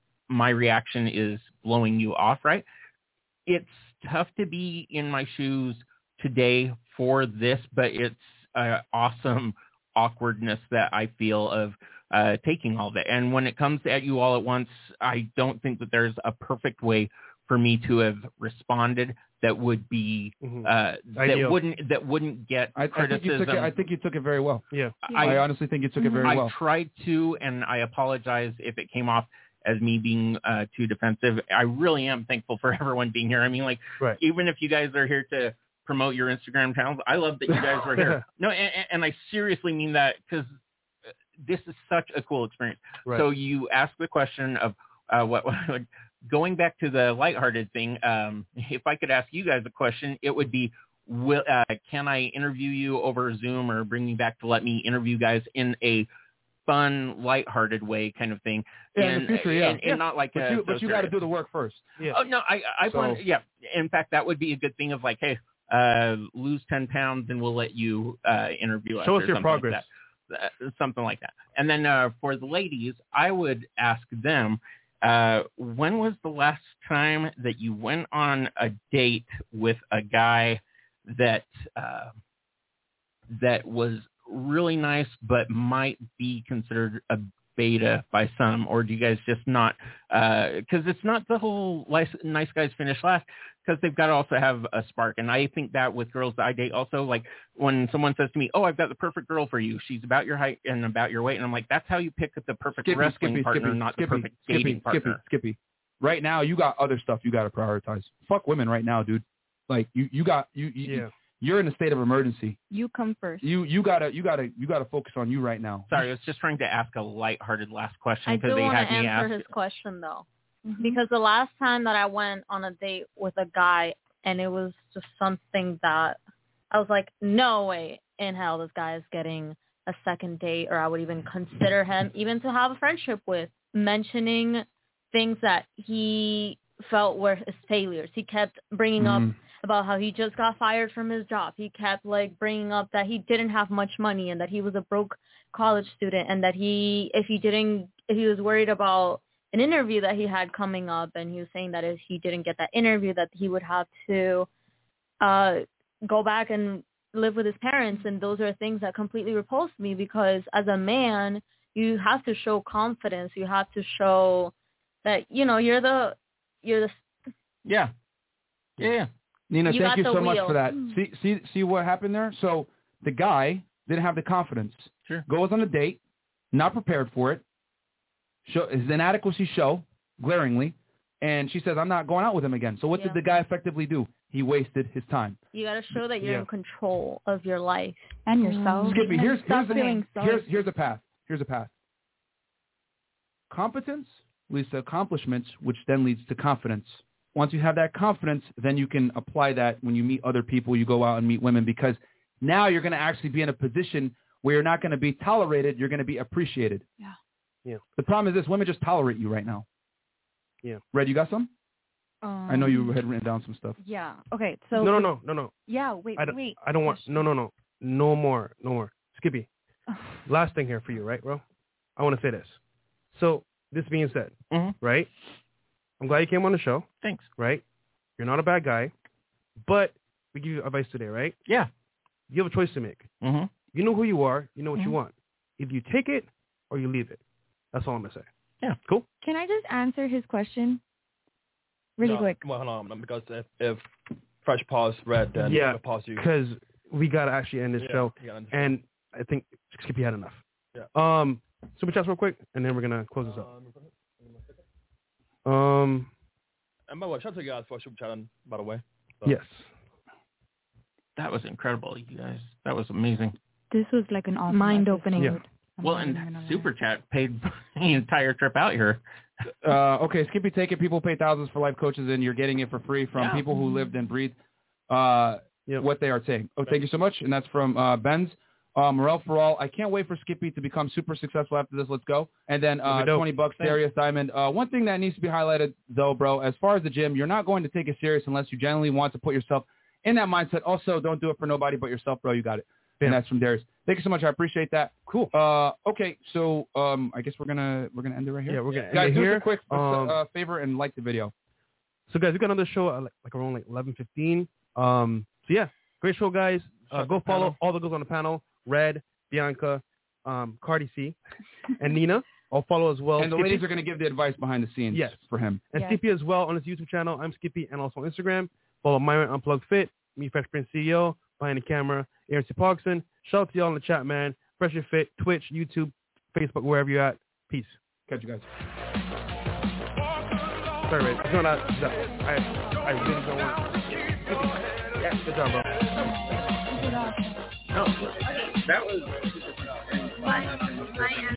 Speaker 4: my reaction is blowing you off, right? It's tough to be in my shoes today for this, but it's uh, awesome awkwardness that I feel of uh, taking all of it. And when it comes at you all at once, I don't think that there's a perfect way for me to have responded that would be
Speaker 1: Mm-hmm.
Speaker 4: uh, that
Speaker 1: Ideal.
Speaker 4: wouldn't that wouldn't get
Speaker 3: I, I
Speaker 4: criticism.
Speaker 3: think you took it. I think you took it very well.
Speaker 1: Yeah,
Speaker 3: I, I honestly think you took it very
Speaker 4: I
Speaker 3: well.
Speaker 4: tried to, and I apologize if it came off as me being uh, too defensive. I really am thankful for everyone being here. I mean, like,
Speaker 1: right.
Speaker 4: even if you guys are here to promote your Instagram channels, I love that you guys were here. No, and, and I seriously mean that, because this is such a cool experience.
Speaker 1: Right.
Speaker 4: So you asked the question of uh, what, what going back to the lighthearted thing. Um, if I could ask you guys a question, it would be, will, uh, can I interview you over Zoom, or bring me back to let me interview guys in a fun, lighthearted way, kind of thing?
Speaker 3: Yeah,
Speaker 4: and,
Speaker 3: in the future, yeah.
Speaker 4: and, and
Speaker 3: yeah.
Speaker 4: not like
Speaker 3: but
Speaker 4: a,
Speaker 3: you,
Speaker 4: so
Speaker 3: but you got to
Speaker 4: serious.
Speaker 3: do the work first.
Speaker 1: Yeah.
Speaker 4: Oh no, I I
Speaker 3: So-
Speaker 4: want yeah. In fact, that would be a good thing of like, hey, uh, lose ten pounds and we'll let you uh, interview us.
Speaker 1: Show
Speaker 4: or
Speaker 1: us your
Speaker 4: something
Speaker 1: progress.
Speaker 4: Like that. Uh, something like that. And then uh, for the ladies, I would ask them, uh, when was the last time that you went on a date with a guy that uh, that was really nice but might be considered a beta by some? Or do you guys just not, because uh, it's not the whole nice, nice guys finish last, because they've got to also have a spark. And I think that with girls that I date also, like when someone says to me, oh, I've got the perfect girl for you, she's about your height and about your weight, and I'm like, that's how you pick the perfect
Speaker 3: Skippy,
Speaker 4: wrestling
Speaker 3: Skippy,
Speaker 4: partner,
Speaker 3: Skippy,
Speaker 4: not
Speaker 3: Skippy,
Speaker 4: the perfect
Speaker 3: Skippy,
Speaker 4: dating
Speaker 3: Skippy,
Speaker 4: partner.
Speaker 3: Skippy. Right now, you got other stuff you got to prioritize. Fuck women right now, dude. Like you, you got you, you
Speaker 1: Yeah.
Speaker 3: you're in a state of emergency.
Speaker 2: You come first.
Speaker 3: You you gotta you gotta you gotta focus on you right now.
Speaker 4: Sorry, I was just trying to ask a lighthearted last question
Speaker 7: I
Speaker 4: because
Speaker 7: do
Speaker 4: they
Speaker 7: want to
Speaker 4: had me
Speaker 7: answer
Speaker 4: ask.
Speaker 7: his question though,
Speaker 5: Mm-hmm.
Speaker 7: because the last time that I went on a date with a guy, and it was just something that I was like, no way in hell this guy is getting a second date, or I would even consider him even to have a friendship with. Mentioning things that he felt were his failures. He kept bringing
Speaker 3: Mm.
Speaker 7: up about how he just got fired from his job. He kept like bringing up that he didn't have much money and that he was a broke college student, and that he, if he didn't, if he was worried about an interview that he had coming up, and he was saying that if he didn't get that interview, that he would have to uh, go back and live with his parents. And those are things that completely repulsed me, because as a man, you have to show confidence. You have to show that, you know, you're the, you're the,
Speaker 4: Yeah. Yeah.
Speaker 3: Nina,
Speaker 7: You
Speaker 3: thank
Speaker 7: got
Speaker 3: you
Speaker 7: the
Speaker 3: so much
Speaker 7: wheel.
Speaker 3: for that. See see see what happened there? So the guy didn't have the confidence.
Speaker 4: Sure.
Speaker 3: Goes on a date, not prepared for it. Show his inadequacy show glaringly, and she says, "I'm not going out with him again." So what
Speaker 7: Yeah.
Speaker 3: did the guy effectively do? He wasted his time.
Speaker 7: you got to show that you're
Speaker 3: Yeah.
Speaker 7: in control of your life.
Speaker 6: And yourself.
Speaker 3: Skippy, here's
Speaker 7: Stop
Speaker 3: here's
Speaker 7: feeling
Speaker 3: a,
Speaker 7: sorry.
Speaker 3: here's here's a path. Here's a path. Competence leads to accomplishments, which then leads to confidence. Once you have that confidence, then you can apply that when you meet other people, you go out and meet women, because now you're going to actually be in a position where you're not going to be tolerated, you're going to be appreciated.
Speaker 6: Yeah.
Speaker 1: Yeah.
Speaker 3: The problem is this, women just tolerate you right now.
Speaker 1: Yeah.
Speaker 3: Red, you got some?
Speaker 2: Um,
Speaker 3: I know you had written down some stuff.
Speaker 2: Yeah. Okay. So
Speaker 1: no, no, no, no, no.
Speaker 2: Yeah. Wait.
Speaker 1: I don't,
Speaker 2: wait.
Speaker 1: I don't want. No, no, no. No more. No more. Skippy. Last thing here for you, right, bro? I want to say this. So this being said,
Speaker 4: Mhm.
Speaker 1: right? I'm glad you came on the show.
Speaker 4: Thanks.
Speaker 1: Right? You're not a bad guy, but we give you advice today, right?
Speaker 4: Yeah.
Speaker 1: You have a choice to make.
Speaker 4: Mm-hmm.
Speaker 1: You know who you are. You know what
Speaker 5: Mm-hmm.
Speaker 1: you want. If you take it or you leave it. That's all I'm gonna say.
Speaker 4: Yeah.
Speaker 1: Cool.
Speaker 5: Can I just answer his question really
Speaker 8: No,
Speaker 5: quick?
Speaker 8: Well, hold on, because if, if Fresh pause Red, then
Speaker 1: yeah,
Speaker 8: I'll pause you.
Speaker 1: because we gotta actually end this
Speaker 8: Yeah,
Speaker 1: show,
Speaker 8: yeah, I understand.
Speaker 1: and I think Skippy had enough.
Speaker 8: Yeah.
Speaker 1: Um, super chats real quick, and then we're gonna close this up. Um,
Speaker 8: And by the way, shout out to you guys for super chatting, by the way. So.
Speaker 1: Yes.
Speaker 4: That was incredible, you guys. That was amazing.
Speaker 6: This was like an awesome
Speaker 2: mind-opening.
Speaker 6: episode.
Speaker 1: Yeah.
Speaker 4: Well, and Super Chat paid the entire trip out here.
Speaker 3: Uh, okay, Skippy, take it. People pay thousands for life coaches, and you're getting it for free from
Speaker 4: Yeah.
Speaker 3: people who lived and breathed uh,
Speaker 1: Yep.
Speaker 3: what they are saying. Oh, thank you so much. And that's from uh, Benz. Uh, Morel for all. I can't wait for Skippy to become super successful after this. Let's go. And then uh, twenty bucks, Darius Diamond. Uh, one thing that needs to be highlighted, though, bro, as far as the gym, you're not going to take it serious unless you genuinely want to put yourself in that mindset. Also, don't do it for nobody but yourself, bro. You got it.
Speaker 1: Yeah.
Speaker 3: And that's from Darius. Thank you so much. I appreciate that. Cool. Uh, okay, so um, I guess we're gonna we're gonna end it right here.
Speaker 1: Yeah, we're gonna
Speaker 3: guys,
Speaker 1: end it
Speaker 3: do us
Speaker 1: here.
Speaker 3: a quick
Speaker 1: Um,
Speaker 3: uh, favor and like the video.
Speaker 1: So guys, we got another show at like, like around like eleven fifteen. Um, so yeah, great show, guys. Uh, go follow all the girls on the panel: Red, Bianca, um, Cardi C, and Nina. I'll follow as well.
Speaker 3: And the
Speaker 1: Skippy.
Speaker 3: ladies are going to give the advice behind the scenes
Speaker 1: Yes.
Speaker 3: for him.
Speaker 1: And
Speaker 6: Yes.
Speaker 1: Skippy as well on his YouTube channel. I'm Skippy, and also on Instagram. Follow Myron Unplugged Fit, me Fresh Prince C E O, behind the camera, Aaron C. Parkson. Shout out to y'all in the chat, man. Fresh and Fit, Twitch, YouTube, Facebook, wherever you're at. Peace.
Speaker 3: Catch you guys.
Speaker 1: Sorry, man. It's not that. I, I really don't want. Yeah, good job, bro.
Speaker 4: No, that was.
Speaker 7: My, my